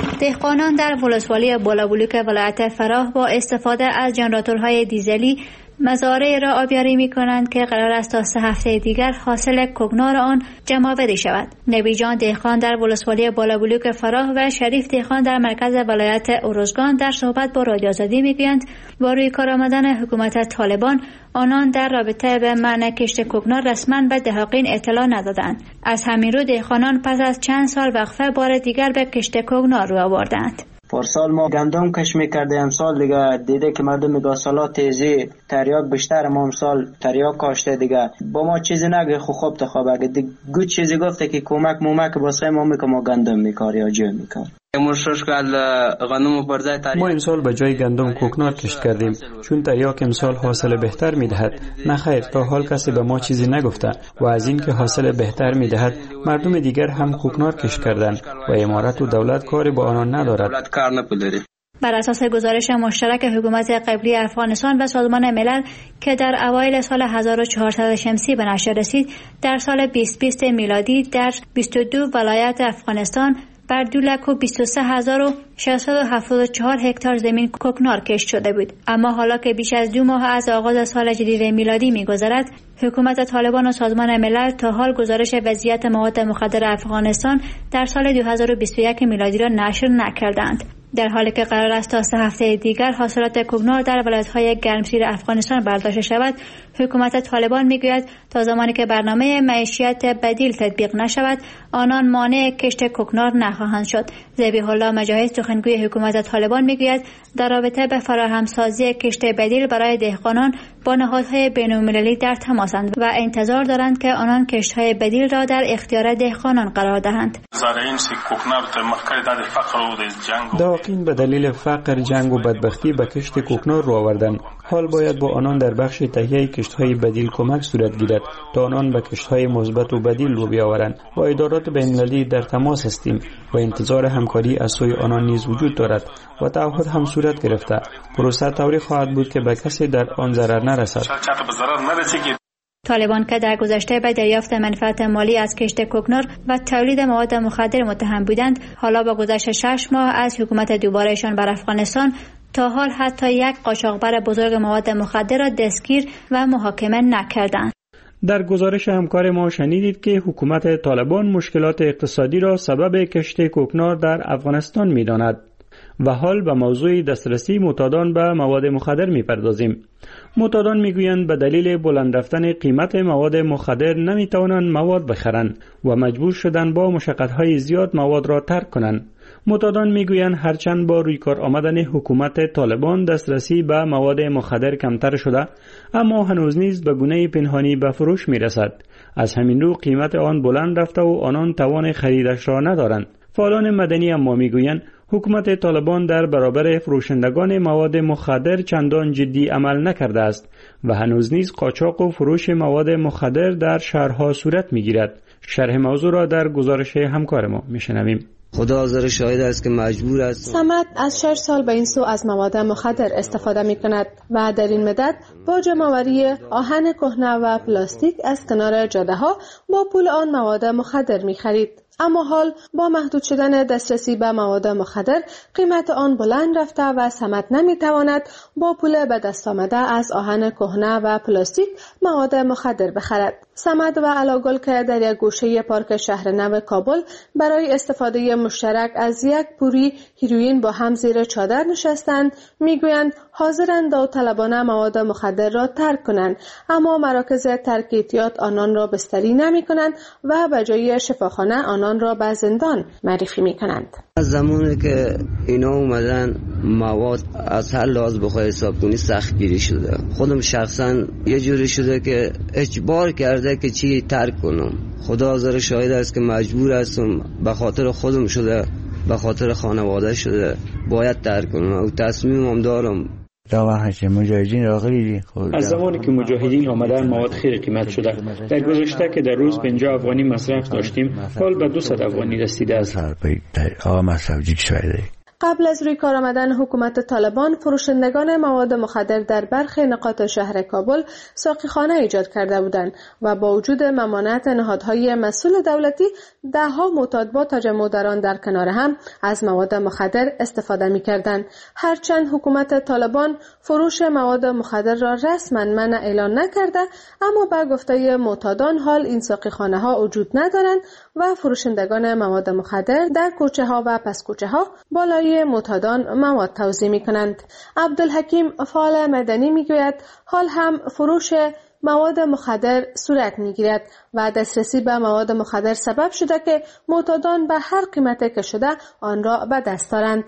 دهقانان در ولسوالی بالابلوک ولایت فراه با استفاده از ژنراتورهای دیزلی مزارع را آبیاری می‌کنند که قرار است تا 3 هفته دیگر حاصل کوکنار آن جمع‌آوری شود. نبی جان دهقان در ولسوالی بالابلوک فراه و شریف دهقان در مرکز ولایت ارزگان در صحبت با رادیو آزادی می‌گویند با روی کار آمدن حکومت طالبان آنان در رابطه به منع کشت کوکنار رسما به دهقان اطلاع ندادند. از همین رو دهقانان پس از چند سال وقفه بار دیگر به کشت کوکنار رو آوردند. پارسال ما گندم کش میکرده، امسال دیگه دیده که مردم میگه سالا تیزی تریاک بیشتر، ما امسال تریاک کاشته دیگه با ما چیزی نگه خوب تخواب اگه دیگه چیزی گفته که کمک باسه ما میگه ما گندم میکار یا جو میکار. ما امسال به جای گندم کوکنار کشت کردیم چون تریاک امسال حاصل بهتر میدهد. نه خیر، تا حال کسی به ما چیزی نگفته و از این که حاصل بهتر میدهد مردم دیگر هم کوکنار کشت کردند و امارت و دولت کاری با آنان ندارد. بر اساس گزارش مشترک حکومت قبلی افغانستان و سازمان ملل که در اوایل سال 1400 شمسی به نشر رسید، در سال 2020 میلادی در 22 ولایت افغانستان بر 2,23,674 هکتار زمین کوکنار کشت شده بود. اما حالا که بیش از 2 ماه از آغاز سال جدید میلادی می‌گذرد، حکومت طالبان و سازمان ملل تا حال گزارش وضعیت مواد مخدر افغانستان در سال 2021 میلادی را نشر نکردند. در حالی که قرار است تا 3 هفته دیگر حاصلات کوکنار در ولایت‌های گرمسیر افغانستان برداشته شود، حکومت طالبان میگوید تا زمانی که برنامه معیشت بدیل تطبیق نشود آنان مانع کشت کوکنار نخواهند شد. ذبیح الله مجاهد سخنگوی حکومت طالبان میگوید در رابطه به فراهمسازی کشت بدیل برای دهقانان با نهادهای بین‌المللی در تماسند و انتظار دارند که آنان کشت‌های بدیل را در اختیار دهقانان قرار دهند. دهقان به دلیل فقر، جنگ و بدبختی به کشت کوکنار رو آوردند. حال باید با آنان در بخش تهیه کشت‌های بدیل کمک صورت گیرد تا آنان به کشت‌های مثبت و بدیل رو بیاورند. با ادارات بین‌المللی در تماس هستیم و انتظار همکاری از سوی آنان نیز وجود دارد و تعهد هم صورت گرفته. پروسه طوری خواهد بود که به کسی در آن ضرر نرسد. طالبان که در گذشته به دریافت منفعت مالی از کشت کوکنار و تولید مواد مخدر متهم بودند، حالا با گذشت 6 ماه از حکومت دوبارهشان بر افغانستان تا حال حتی یک قاچاقبر بزرگ مواد مخدر را دستگیر و محاکمه نکردند. در گزارش همکار ما شنیدید که حکومت طالبان مشکلات اقتصادی را سبب کشت کوکنار در افغانستان می‌داند و حال به موضوع دسترسی معتادان به مواد مخدر می‌پردازیم. معتادان میگویند به دلیل بلند رفتن قیمت مواد مخدر نمی‌توانند مواد بخرند و مجبور شدند با مشقت‌های زیاد مواد را ترک کنند. معتادان میگویند هرچند با روی کار آمدن حکومت طالبان دسترسی به مواد مخدر کمتر شده، اما هنوز نیز به گونه پنهانی به فروش میرسد. از همین رو قیمت آن بلند رفته و آنان توان خریدش را ندارند. فعالان مدنی اما میگویند حکومت طالبان در برابر فروشندگان مواد مخدر چندان جدی عمل نکرده است و هنوز نیز قاچاق و فروش مواد مخدر در شهرها صورت میگیرد. شرح موضوع را در گزارش همکار ما میشنویم. خدا حاضر شاهد است که مجبور است. صمد از 6 سال به این سو از مواد مخدر استفاده می کند و در این مدت با جمع‌آوری آهن کهنه و پلاستیک از کنار جاده ها با پول آن مواد مخدر می خرید. اما حال با محدود شدن دسترسی به مواد مخدر قیمت آن بلند رفته و صمد نمیتواند با پول به دست آمده از آهن کهنه و پلاستیک مواد مخدر بخرد. صمد و علاگل که در یک گوشه پارک شهر نو کابل برای استفاده مشترک از یک پوری هیروئین با هم زیر چادر نشستند، میگویند حاضرند داوطلبانه مواد مخدر را ترک کنند، اما مراکز ترک اعتیاد آنان را بستری نمی کنند و به جای شفاخانه آنان را به زندان معرفی می کنند. از زمانی که اینا اومدن مواد از هر لحاظ بخوای حساب کنی سخت گیری شده. خودم شخصا یه جوری شده که اجبار کرده که چی ترک کنم. خدا حاضر شاهد است که مجبور هستم، به خاطر خودم شده، به خاطر خانواده شده باید ترک کنم و تصمیمم دارم. از زمانی که مجاهدین آمدن مواد خیلی قیمت شده. در گذشته که در روز 50 افغانی مصرف داشتیم، حال به 200 افغانی رسیده است. قبل از روی کار آمدن حکومت طالبان، فروشندگان مواد مخدر در برخی نقاط شهر کابل ساقیخانه ایجاد کرده بودند و با وجود ممانعت نهادهای مسئول دولتی، دهها معتاد با تجمع در آن در کنار هم از مواد مخدر استفاده می‌کردند. هرچند حکومت طالبان فروش مواد مخدر را رسما منع اعلان نکرده، اما به گفته معتادان حال این ساقیخانه‌ها وجود ندارند و فروشندگان مواد مخدر در کوچه‌ها و پس کوچه‌ها بالای معتادان مواد توزیع می‌کنند. عبدالحکیم فعال مدنی می‌گوید حال هم فروش مواد مخدر صورت می‌گیرد و دسترسی به مواد مخدر سبب شده که معتادان به هر قیمتی که شده آن را به دست دارند.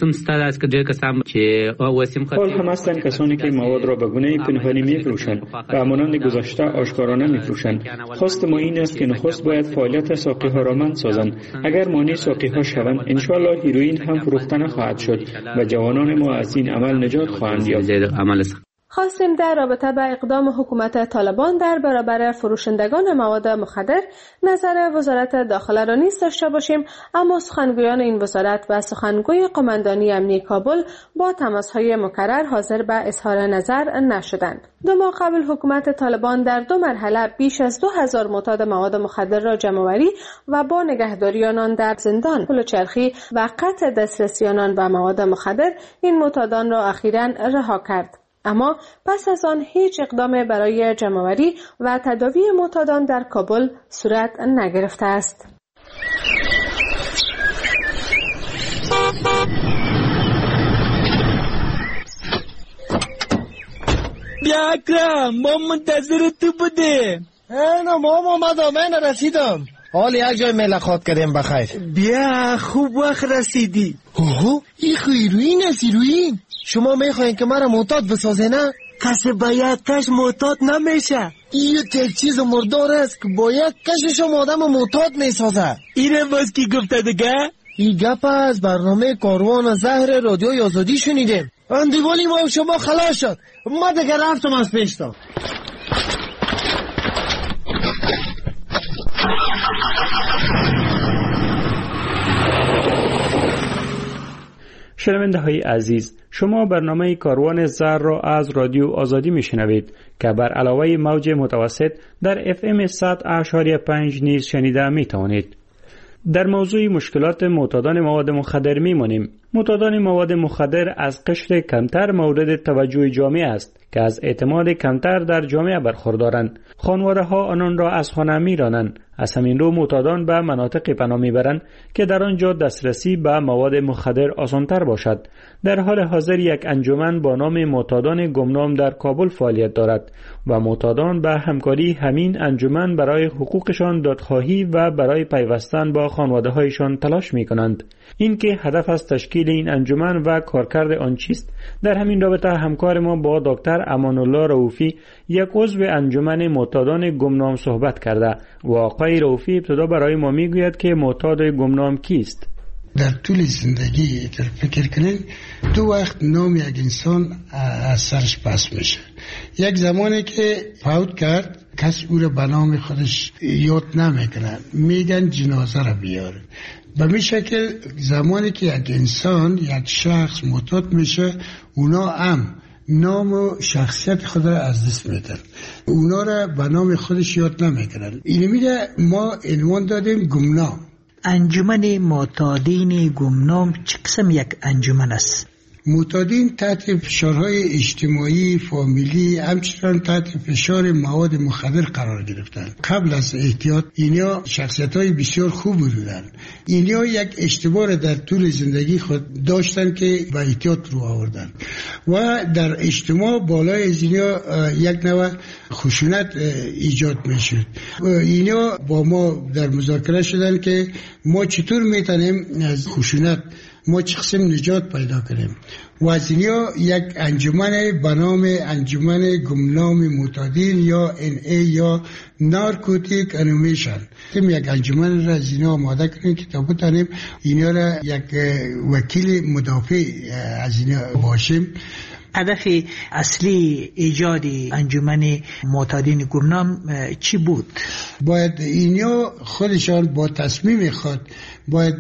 حال هم هستند کسانی که مواد را به گونه پنهانی می‌فروشند و همانند گذشته آشکارانه می‌فروشند. خواست ما این است که نخست باید فعالیت ساقی‌ها را منع سازند. اگر مانع ساقی‌ها شوند، انشاءالله هیروئین هم فروخته نخواهد شد و جوانان ما از این عمل نجات خواهند یافت. خواستیم در رابطه با اقدام حکومت طالبان در برابر فروشندگان مواد مخدر نظر وزارت داخله را نیز داشته باشیم، اما سخنگویان این وزارت و سخنگوی قماندانی امنیه کابل با تماس‌های مکرر حاضر به اظهار نظر نشدند. 2 ماه قبل حکومت طالبان در 2 مرحله بیش از 2000 معتاد مواد مخدر را جمع‌آوری و با نگهداری آنان در زندان پلوچرخی و قطع دسترسی آنان به مواد مخدر این معتادان را اخیراً رها کرد. اما پس از آن هیچ اقدام برای جمع‌آوری و تداوی معتادان در کابل صورت نگرفته است. بیا اکرم، ما منتظر تو بودیم. اینا ما من رسیدم. حال یک جای ملاقات کردیم بخیر. بیا خوب وقت رسیدی. اوه این هیروئین است. هیروئین شما میخواین که مرا معتاد بسازه نه؟ کسی با یک کش معتاد نمیشه. این یک چیز مردار است که با یک کشش آدم معتاد میسازه. اینه باز کی گفته دیگه؟ این گپ از برنامه کاروان زهر رادیوی آزادی شنیدیم. اندیوالی ما شما خلاص شد. ما دیگه رفتم از پیشتا. شنونده های عزیز، شما برنامه کاروان زهر را از رادیو آزادی میشنوید که بر علاوه موج متوسط در FM 100.5 نیز شنیده میتوانید. در موضوع مشکلات معتادان مواد مخدر میمانیم. معتادان مواد مخدر از قشر کمتر مورد توجه جامعه است که از اعتماد کمتر در جامعه برخوردارند. خانواده‌ها آنان را از خانه میرانند. از همین رو معتادان به مناطق پناه میبرند که در آنجا دسترسی به مواد مخدر آسان‌تر باشد. در حال حاضر یک انجمن با نام معتادان گمنام در کابل فعالیت دارد و معتادان به همکاری همین انجمن برای حقوقشان دادخواهی و برای پیوستن با خانواده‌هایشان تلاش می‌کنند. این که هدف از تشکیل این انجمن و کارکرد آن چیست؟ در همین رابطه همکار ما با دکتر امان الله رؤوفی، یک عضو انجمن معتادان گمنام صحبت کرده و آقای رؤوفی ابتدا برای ما میگوید که معتاد گمنام کیست. در طول زندگی اگر فکر کنین 2 وقت نام یک انسان از سرش پس میشه. یک زمانی که فوت کرد کس او را به نام خودش یاد نمیکنن، میگن جنازه را بیار. به می شکل زمانی که یک انسان یک شخص معتاد میشه اونا هم نام و شخصیت خود را از دست میدن، اونا را به نام خودش یاد نمیکنن. اینو میگه ما عنوان دادیم گمنام. انجمن معتادین گمنام چه قسم یک انجمن است؟ معتادین تحت فشارهای اجتماعی، فامیلی، همچنان تحت فشار مواد مخدر قرار گرفتن. قبل از احتیاط اینا شخصیت‌های بسیار خوب بودن. اینا یک اشتباه در طول زندگی خود داشتن که به احتیاط رو آوردن و در اجتماع بالای از اینا یک نوع خشونت ایجاد میشد. اینا با ما در مذاکره شدن که ما چطور میتونیم از خشونت ما چه قسم نجات پیدا کنیم. و از اینیا یک انجمن به نام انجمن گمنام معتادین یا NA یا نارکوتیک انیمیشن یک انجمن را از اینا آماده کنیم که تا بتانیم اینا را یک وکیل مدافع از اینا باشیم هدف اصلی ایجاد انجمن معتادین گمنام چی بود؟ باید اینا خودشان با تصمیم خود باید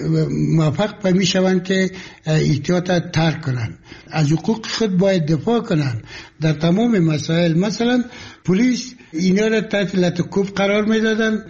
موفق می شوند که احتیاط ترک کنند، از حقوق خود باید دفاع کنند در تمام مسائل. مثلا پلیس اینا را تحت لطکوب قرار می دادن،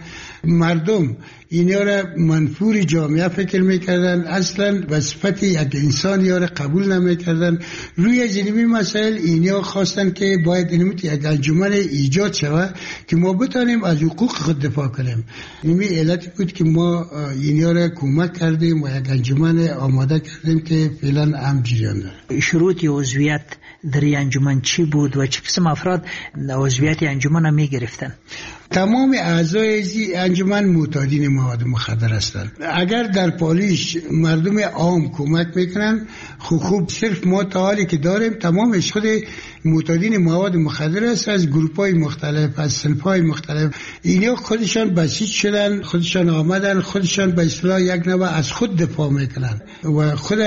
مردم اینا را منفور جامعه فکر میکردن، اصلا به صفت یک انسان یا را قبول نمیکردن. روی جنبی مسائل اینا خواستن که باید یک انجمن ایجاد شود که ما بتانیم از حقوق خود دفاع کنیم. این علت بود که ما اینا را کمک کردیم و یک انجمن آماده کردیم که فعلا هم جریان داره. شروط عضویت در این انجمن چی بود و چه قسم افراد عضویت انجمن می گرفتن؟ تمام اعضای انجمن معتادین مواد مخدر هستند. اگر در پالیش مردم عام کمک میکنن خوب صرف ما تا حالی که داریم تمامش خود معتادین مواد مخدر است، از گروپ‌های مختلف، از صنف‌های مختلف. اینا خودشان بسیج شدن، خودشان آمدن، خودشان به اصطلاح یک نوع از خود دفاع میکنن و خود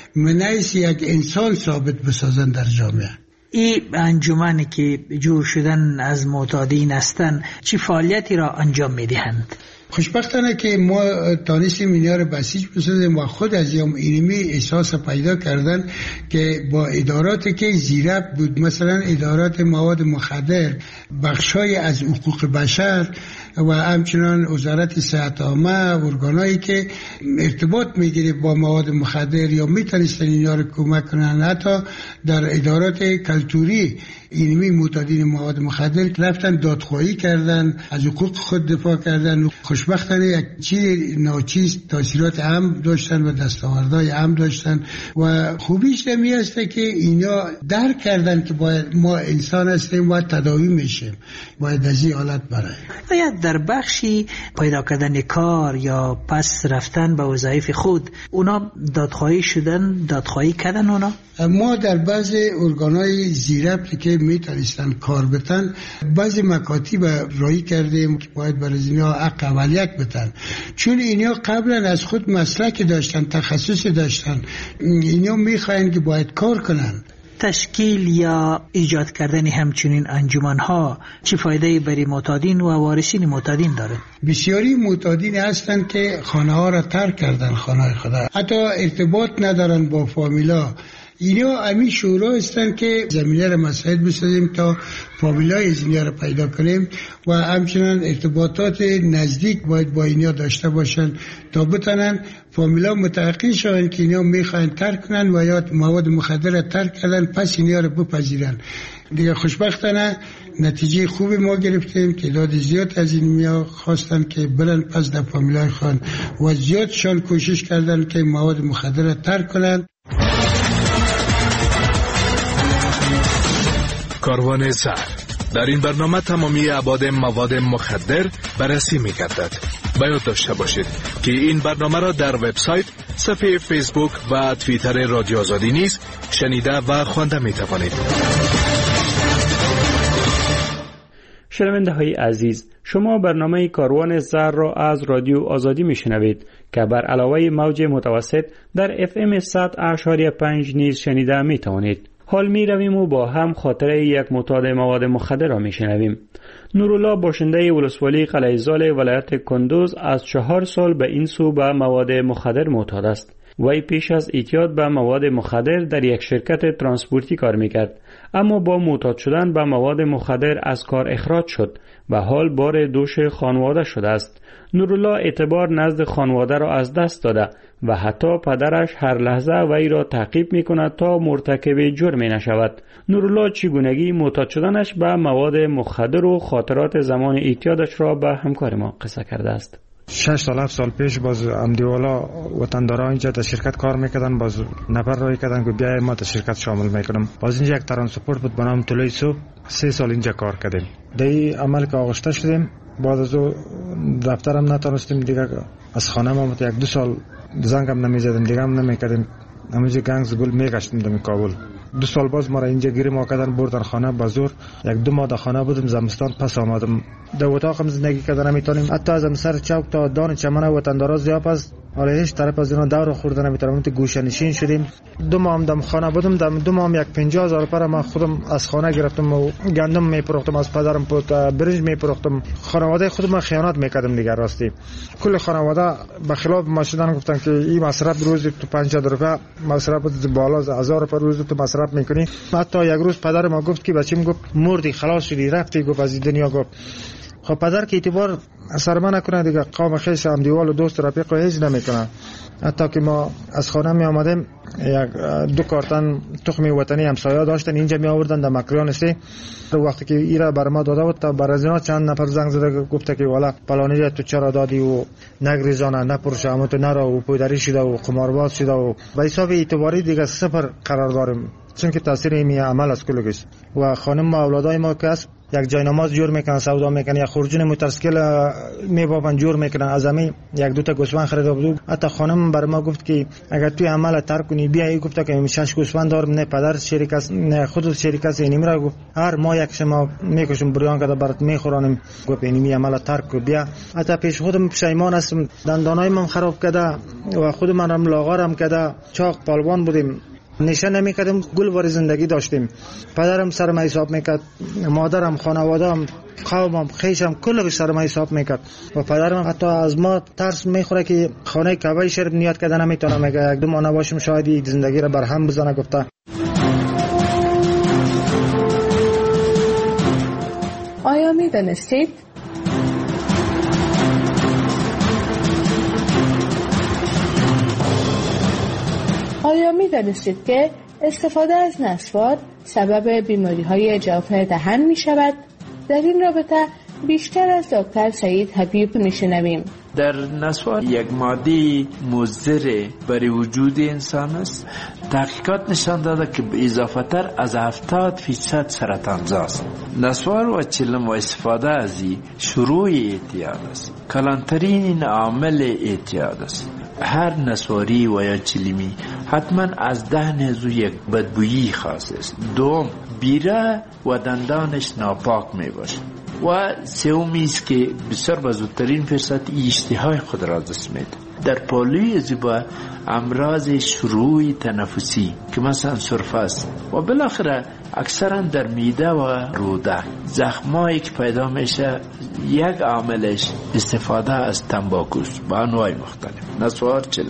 منعیس یک انسان ثابت بسازن در جامعه. این انجمنی که جور شدن از معتادین هستند چی فعالیتی را انجام میدهند؟ خوشبختانه که ما تانستیم اینا رو بسیج بسازیم و خود از اینمی احساس پیدا کردن که با اداراتی که زیرک بود، مثلا ادارات مواد مخدر، بخشای از حقوق بشر و همچنان وزارت صحت عامه، ارگانایی که ارتباط میگیره با مواد مخدر یا میتونستن اینا رو کمک کنن، حتی در ادارات کلتوری اینمی معتادین مواد مخدر رفتن دادخواهی کردن، از حقوق خود دفاع کردن. خوشبختانه یک چیز ناچیز تاثیرات هم داشتن و دستاوردهای هم داشتن و خوبیش می هسته که اینا درک کردن که باید ما انسان هستیم و تداوی میشیم، باید از این حالت برای. باید در بخشی پیدا کردن کار یا پس رفتن به وظایف خود اونا دادخواهی شدن، دادخواهی کردن اونا؟ ما در بعض ارگانهای زیربطی که میتونستن کار بتن بعضی مکاتب رایی کردیم که باید برای اینا حق اولیت بتن، چون اینا قبلا از خود مسلک داشتن، تخصص داشتن، اینا میخواین که باید کار کنن. تشکیل یا ایجاد کردن همچنین انجمن‌ها چه فایده‌ای برای معتادین و وارثین معتادین داره؟ بسیاری معتادین هستند که خانه‌ها را ترک کردن، خانه‌های خدا، حتی ارتباط ندارن با فامیلا. اینا همین شورا هستند که زمینه را مساعد بسازیم تا فامیلای اینا را پیدا کنیم و همچنان ارتباطات نزدیک باید با اینا داشته باشن تا بتونن فامیلا متعقل شوند که اینا میخواین ترک کنن و یا مواد مخدر را ترک کردن پس اینا را بپذیرن. دیگه خوشبختانه نتیجه خوبی ما گرفتیم که تعداد زیاد از این میا خواستن که برن پس در فامیلای خان و زیادشان کوشش کردن که مواد مخدر را ترک کنن. کاروان سحر در این برنامه تمامی ابعاد مواد مخدر بررسی می‌گردد. باید داشته باشید که این برنامه را در وبسایت، صفحه فیسبوک و توییتر رادیو آزادی نیز شنیده و خوانده می‌توانید. شنونده های عزیز، شما برنامه کاروان سحر را از رادیو آزادی میشنوید که بر علاوه موج متوسط در FM 100.5 نیز شنیده میتوانید. حال می رویم و با هم خاطره یک معتاد مواد مخدر را می شنویم. نورالله باشنده ولسوالی قلعه زال ولایت کندوز از 4 سال به این سو به مواد مخدر معتاد است. وی پیش از اعتیاد به مواد مخدر در یک شرکت ترانسپورتی کار می کرد، اما با معتاد شدن به مواد مخدر از کار اخراج شد و حال بار دوش خانواده شده است. نورالله اعتبار نزد خانواده را از دست داده و حتی پدرش هر لحظه وی را تعقیب می کند تا مرتکب جرمی نشود. نورالله چگونگی معتاد شدنش به مواد مخدر و خاطرات زمان اعتیادش را به همکار ما قصه کرده است. 6 سال 7 سال پیش باز امدیوالا وطندارا اینجا در شرکت کار میکردن، باز نفر رای کردن که بیای ما در شرکت شامل میکنم. باز اینجا یک ترانسپورت بود به نام طلوع صبح، 3 سال اینجا کار کردیم. دی عمل که آغشته شدیم، بعد از او دفترم نتونستیم دیگه، از خانه ما یک 2 سال زنگم نمیزدیم دیگه، هم نمیکردیم، همینجا گنگز گل میگشتیم در کابل. 2 سال باز ما را اینجا گیری ما کردن، بردن خانه بازور. 1-2 ماه در خانه بودم، زمستان پس آمدم. در اتاقم زندگی کردن نمیتونیم، حتی از سر چوک تا دان چمن وطندارا زیاد است. حالا هیچ طرف از اینا دور خورده نمیتونم. گوشه نشین شدیم. 2 ماه دم خانه بودم. دم 2 ماه 150,000 پر ما خودم از خانه گرفتم و گندم میپروختم، از پدرم برنج میپروختم. خانواده خودم خیانت میکردم دیگه. راستی کل خانواده به خلاف ما شدن گفتن که این مصرف روزی تو 50 روپیه مصرف بالا از 1000 روپیه روزی تو مصرف میکنی. حتی یک روز پدر ما گفت که بچه‌م گفت مردی خلاص شدی رفتی گفت از دنیا. گفت خب پدر که اعتبار سر من نکنه دیگه، قوم خیش هم دیوال و دوست رفیق هیچ نمیکنه. حتی که ما از خانه می آمدیم 2 کارتن تخم وطنی همسایه داشتن، اینجا می آوردن در مکریان سی. وقتی که ایرا بر ما داده بود تا بر از اینا چند نفر زنگ زده گفته که والا پلانی تو چرا دادی و نگریزانه نپرشه اما تو نرا و پویدری شده و قمارباز شده و به حساب اعتباری دیگه 0 قرار داریم، چون که تاثیر این عمل از کلگیست. و خانم و اولادای ما که است یک جای نماز جور میکنن، سودا میکنن، یا خورجین موتورسیکل میبابن جور میکنن. از همین 1-2 تا گوسفند خریده بود. حتی خانم بر ما گفت که اگر توی عمل ترک کنی بیا. ای گفت که 6 گوسفند دارم، نه پدر شریک است نه خود شریک است. اینم را گفت هر ماه یک شما میکشم بریان کده برات میخورانم. گفت اینمی عمل ترک کو بیا. حتی پیش خودم پشیمان هستم، دندانای من خراب کرده و خود منم لاغرم کرده. چاق پالوان بودیم، نشه نمیکردم، گل وار زندگی داشتیم. پدرم سر ما حساب میکرد، مادرم، خانواده‌ام، قومم، خیشم کلش سر ما حساب میکرد. و پدرم حتی از ما ترس میخوره که خانه کعبه شریف نیاد کرده نمیتونه. میگه 1-2 ماه نباشیم شاید زندگی را برهم بزنه. گفته آیا میدانستید که استفاده از نسوار سبب بیماری‌های جوف دهن می‌شود؟ در این رابطه بیشتر از دکتر سعید حبیب می‌شنویم. در نسوار یک ماده مضر برای وجود انسان است. تحقیقات نشان داده که اضافه تر از 70% سرطانزا است. نسوار و چلم و استفاده از شروع اعتیاد است. کلانترین عامل اعتیاد است. هر نسواری و یا چلیمی حتما از دهن از یک بدبویی خاص است. دوم، بیره و دندانش ناپاک می باشد. و سومی است که بسیار به زودترین فرصت اشتهای خود را دست میده. در پالوی زیبا امراض شروع تنفسی که مثلا سرفه است و بالاخره اکثرا در میده و روده زخمایی که پیدا میشه یک عاملش استفاده از تنباکوست با انواع مختلف. نسوار چلم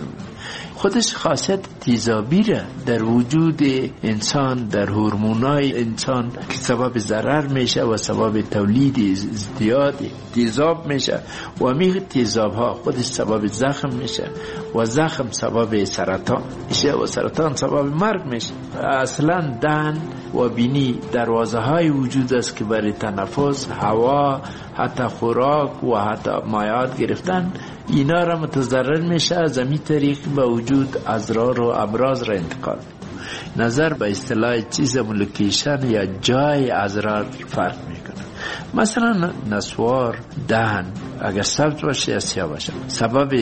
خودش خاصیت تیزابی را در وجود انسان، در هورمونای انسان که سبب ضرر میشه و سبب تولید ازدیاد تیزاب میشه و همین تیزاب ها خودش سبب زخم میشه و زخم سبب سرطان میشه و سرطان سبب مرگ میشه. اصلا دهن و بینی دروازه های وجود است که برای تنفس، هوا، حتی خوراک و حتی مایعات گرفتن اینا را متضرر میشه. از همین طریق به وجود اضرار و امراض را انتقال میده. نظر به اصطلاح چیز لوکیشن یا جای اضرار فرق میکنه. مثلا نسوار دهن اگر سبز باشه یا سیاه باشه سبب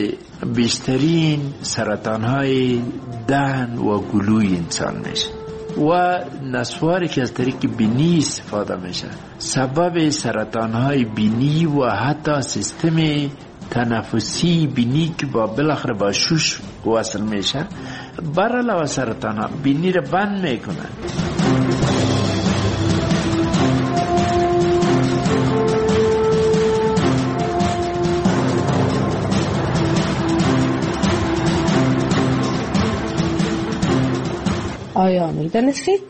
بیشترین سرطان های دهن و گلوی انسان میشه. و نسواری که از طریق بینی استفاده میشه سبب سرطان های بینی و حتی سیستم تنفسی بینی که با بالاخره با شوش وصل میشه بر علاوه سرطان ها بینی رو بند میکنه. آیا میدانستید؟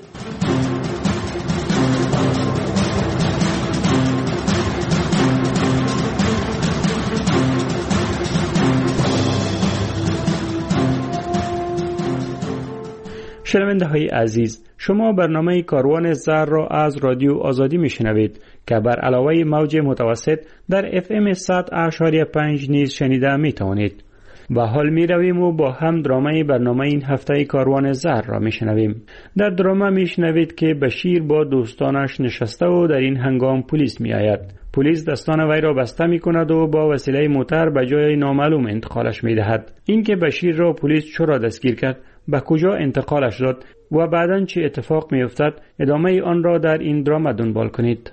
شنونده های عزیز، شما برنامه کاروان زهر را از رادیو آزادی میشنوید که بر علاوه موج متوسط در FM 100.5 نیز شنیده می توانید. و حال می رویم و با هم درامه برنامه این هفته کاروان زهر را می شنویم. در درامه می شنوید که بشیر با دوستانش نشسته و در این هنگام پلیس می آید. پلیس دستان وی را بسته می کند و با وسیله موتر به جای نامعلوم انتقالش می دهد. این که بشیر را پلیس چرا دستگیر کرد، به کجا انتقالش داد و بعداً چه اتفاق می افتد، ادامه آن را در این درامه دنبال کنید.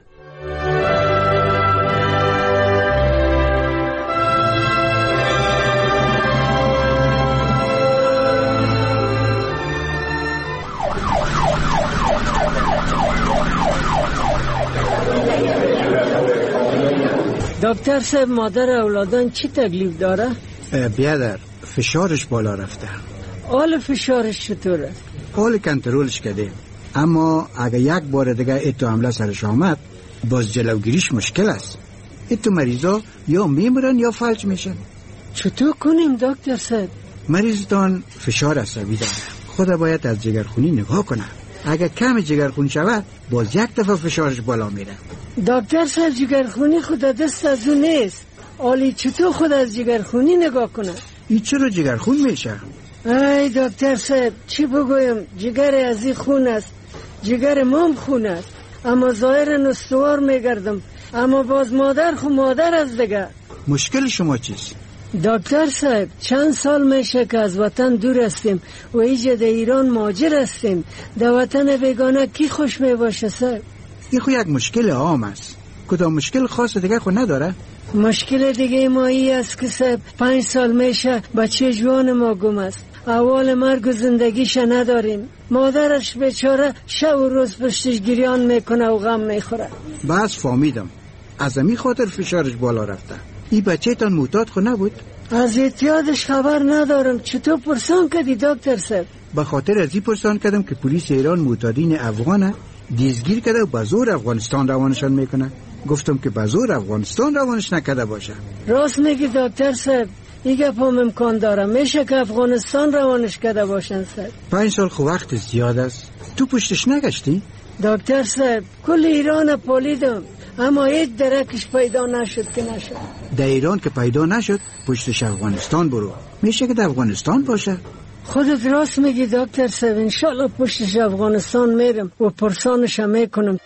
دکتر صاحب مادر اولادان چی تکلیف داره؟ بیادر فشارش بالا رفته. حال فشارش چطوره؟ حال کنترلش کردیم، اما اگه یک بار دیگه ایتو حمله سرش آمد باز جلوگیریش مشکل است. ایتو مریضا یا میمرن یا فلج میشن. چطور کنیم دکتر صاحب؟ مریضتان فشار عصبی داره، خدا باید از جگرخونی نگاه کنه. اگه کم جگرخون شود باز یک دفعه فشارش بالا میره. دکتر صاحب جگرخونی خود دست از اون نیست. آلی چطور خود از جگرخونی نگاه کنه؟ این چرا جگرخون میشه؟ ای دکتر صاحب چی بگویم، جگر از این خون است، جگر مام خون است، اما ظاهر استوار میگردم، اما باز مادر خو مادر از دیگه. مشکل شما چیست؟ دکتر صاحب چند سال میشه که از وطن دور هستیم و ایجا در ایران مهاجر هستیم. در وطن بیگانه کی خوش میباشه صاحب؟ این خو یک مشکل عام است. کدام مشکل خاص دیگه خو نداره؟ مشکل دیگه ما ای است که صاحب 5 سال میشه بچه جوان ما گم است. اول مرگ و زندگیش نداریم. مادرش بیچاره شب و روز پشتش گریان میکنه و غم میخوره. بس فهمیدم، از امی خاطر فشارش بالا رفته. این بچه تان معتاد خو نبود؟ از اعتیادش خبر ندارم. چطور پرسان کردی دکتر صاحب؟ به خاطر از این پرسان کردم که پلیس ایران معتادین افغانه دیزگیر کرده و بزور افغانستان روانشان میکنه. گفتم که بزور افغانستان روانش نکرده باشه. راست میگی دکتر صاحب، این گپ هم امکان داره. میشه که افغانستان روانش کرده باشن صاحب. 5 سال خو وقت زیاد است. تو پشتش نگشتی؟ دکتر صاحب کل ایران پالیدم اما هیچ درکش پیدا نشد که نشد. در ایران که پیدا نشد پشتش افغانستان برو. میشه که در افغانستان باشه. خودت راست میگی دکتر صاحب، انشالله پشتش افغانستان میرم و پرسانش هم میکنم.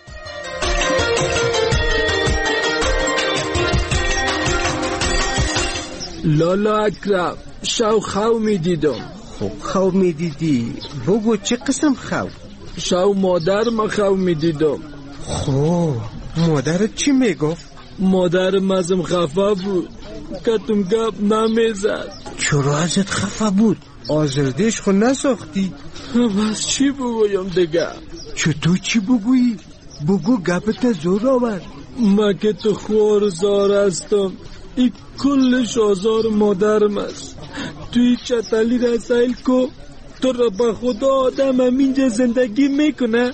لالا اکرم شو خو میدیدم. خب خو میدیدی، بگو چه قسم خو؟ شو مادر ما خو میدیدم. خب مادرت چی میگفت؟ مادر مازم خفه بود، کتم گپ نمیزد. چرا ازت خفه بود؟ آزردش خو نساختی؟ بس چی بگویم دیگه؟ چطور چی بگویی؟ بگو گپت زور آور. ما که تو خوار زار هستم، این کلش آزار مادرم است. توی چطلی رسایل کو تو را به خدا آدم هم اینجا زندگی میکنه؟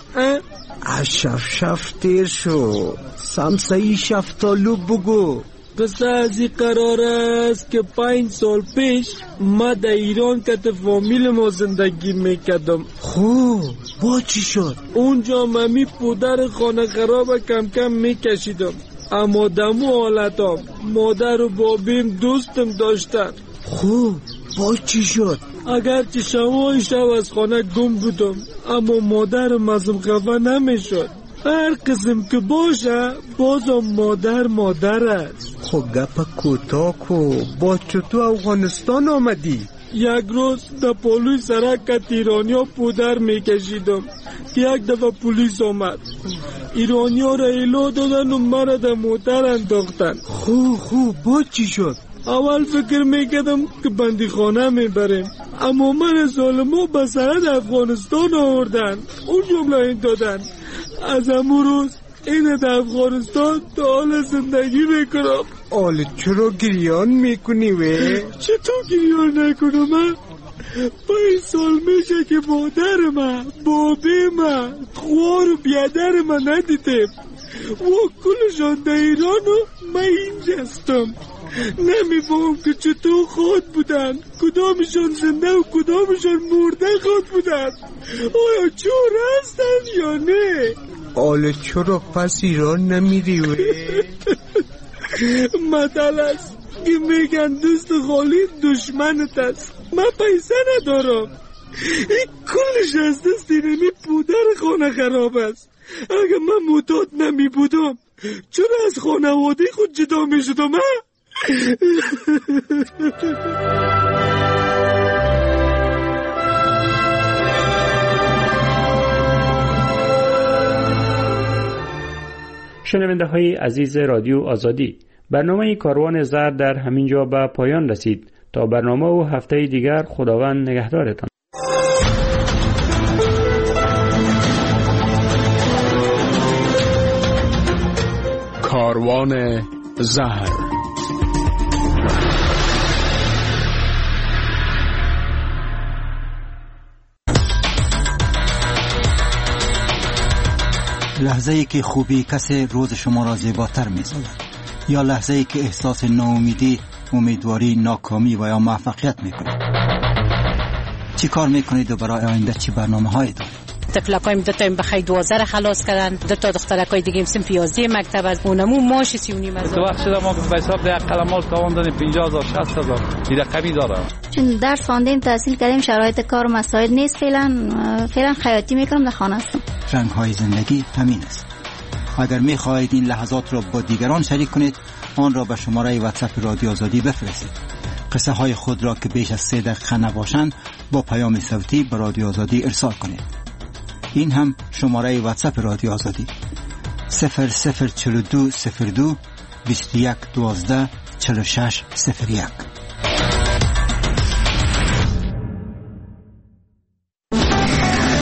شف تیر شو، سمسایی شفتالو بگو. پس از این قرار است که 5 سال پیش ما در ایران که فامیل ما زندگی میکردم. خوب با چی شد؟ اونجا ممی پودر خانه خراب کم کم میکشیدم، اما دمو حالتام مادر و بابیم دوستم داشتن. خوب با چی شد؟ اگرچه شبای شب از خانه گم بودم، اما مادرم ازم خفه نمیشد. هر قسم که باشه بازم مادر است. خب گپ کوتاه کو، با چطور افغانستان آمدی؟ یک روز در پالوی سرک ایرانیا پودر میکشیدم که یک دفعه پلیس آمد. ایرانیا را ایلو دادن و مرا در موتر انداختن. خوب با چی شد؟ اول فکر میکردم که بندی خانه میبریم، اما من ظالما به سرحد افغانستان آوردن. اون جمله این دادن. از امون روز این در افغانستان تا حال زندگی میکنم. حالا چرا گریان میکنی وی؟ چطور گریان نکنم من؟ 5 سال میشه که مادر من، بابی من، خوار و بیادر من ندیدم و کلشان در ایران و من اینجا هستم. نمیفهم که چطور خود بودن، کدامشان زنده و کدامشان مرده خود بودن. آیا چور هستن یا نه؟ حالا چرا پس ایران نمیری وی؟ مدل است که میگن دوست خالی دشمنت است. من پیسه ندارم، این کلش از دست اینمی پودر خانه خراب است. اگر من معتاد نمی بودم چرا از خانواده خود جدا می شدم؟ شنونده های عزیز رادیو آزادی، برنامه کاروان زرد در همین جا به پایان رسید. تا برنامه و هفته دیگر خداوند نگهدارتان. کاروان زهر. لحظه ای که خوبی کسی روز شما را زیباتر می سازد، یا لحظه ای که احساس ناامیدی، امیدواری، ناکامی و یا موفقیت می کنید. چی کار می کنید و برای آینده چی برنامه هایی دارید؟ تفلکایم دو تا بخیر 12 خلاص کردن، دو تا دخترکای دیگه صنف 11 مکتب از اونمو ماش 39 هزار. تو وقت شده ما به حساب ده قلمال تاوان دادیم 50000 60000 این رقمی داره. چون درس خواندیم تحصیل کردیم شرایط کار مساعد نیست، فعلا خیاطی میکنم در خانه هستم. رنگ های زندگی همین است. اگر می خواهید این لحظات را با دیگران شریک کنید، آن را به شماره واتساپ رادیو آزادی بفرستید. قصه های خود را که بیش از 3 دقیقه نباشند با پیام صوتی به رادیو آزادی ارسال کنید. این هم شماره واتساپ رادیو آزادی 004202 21 12 46 01.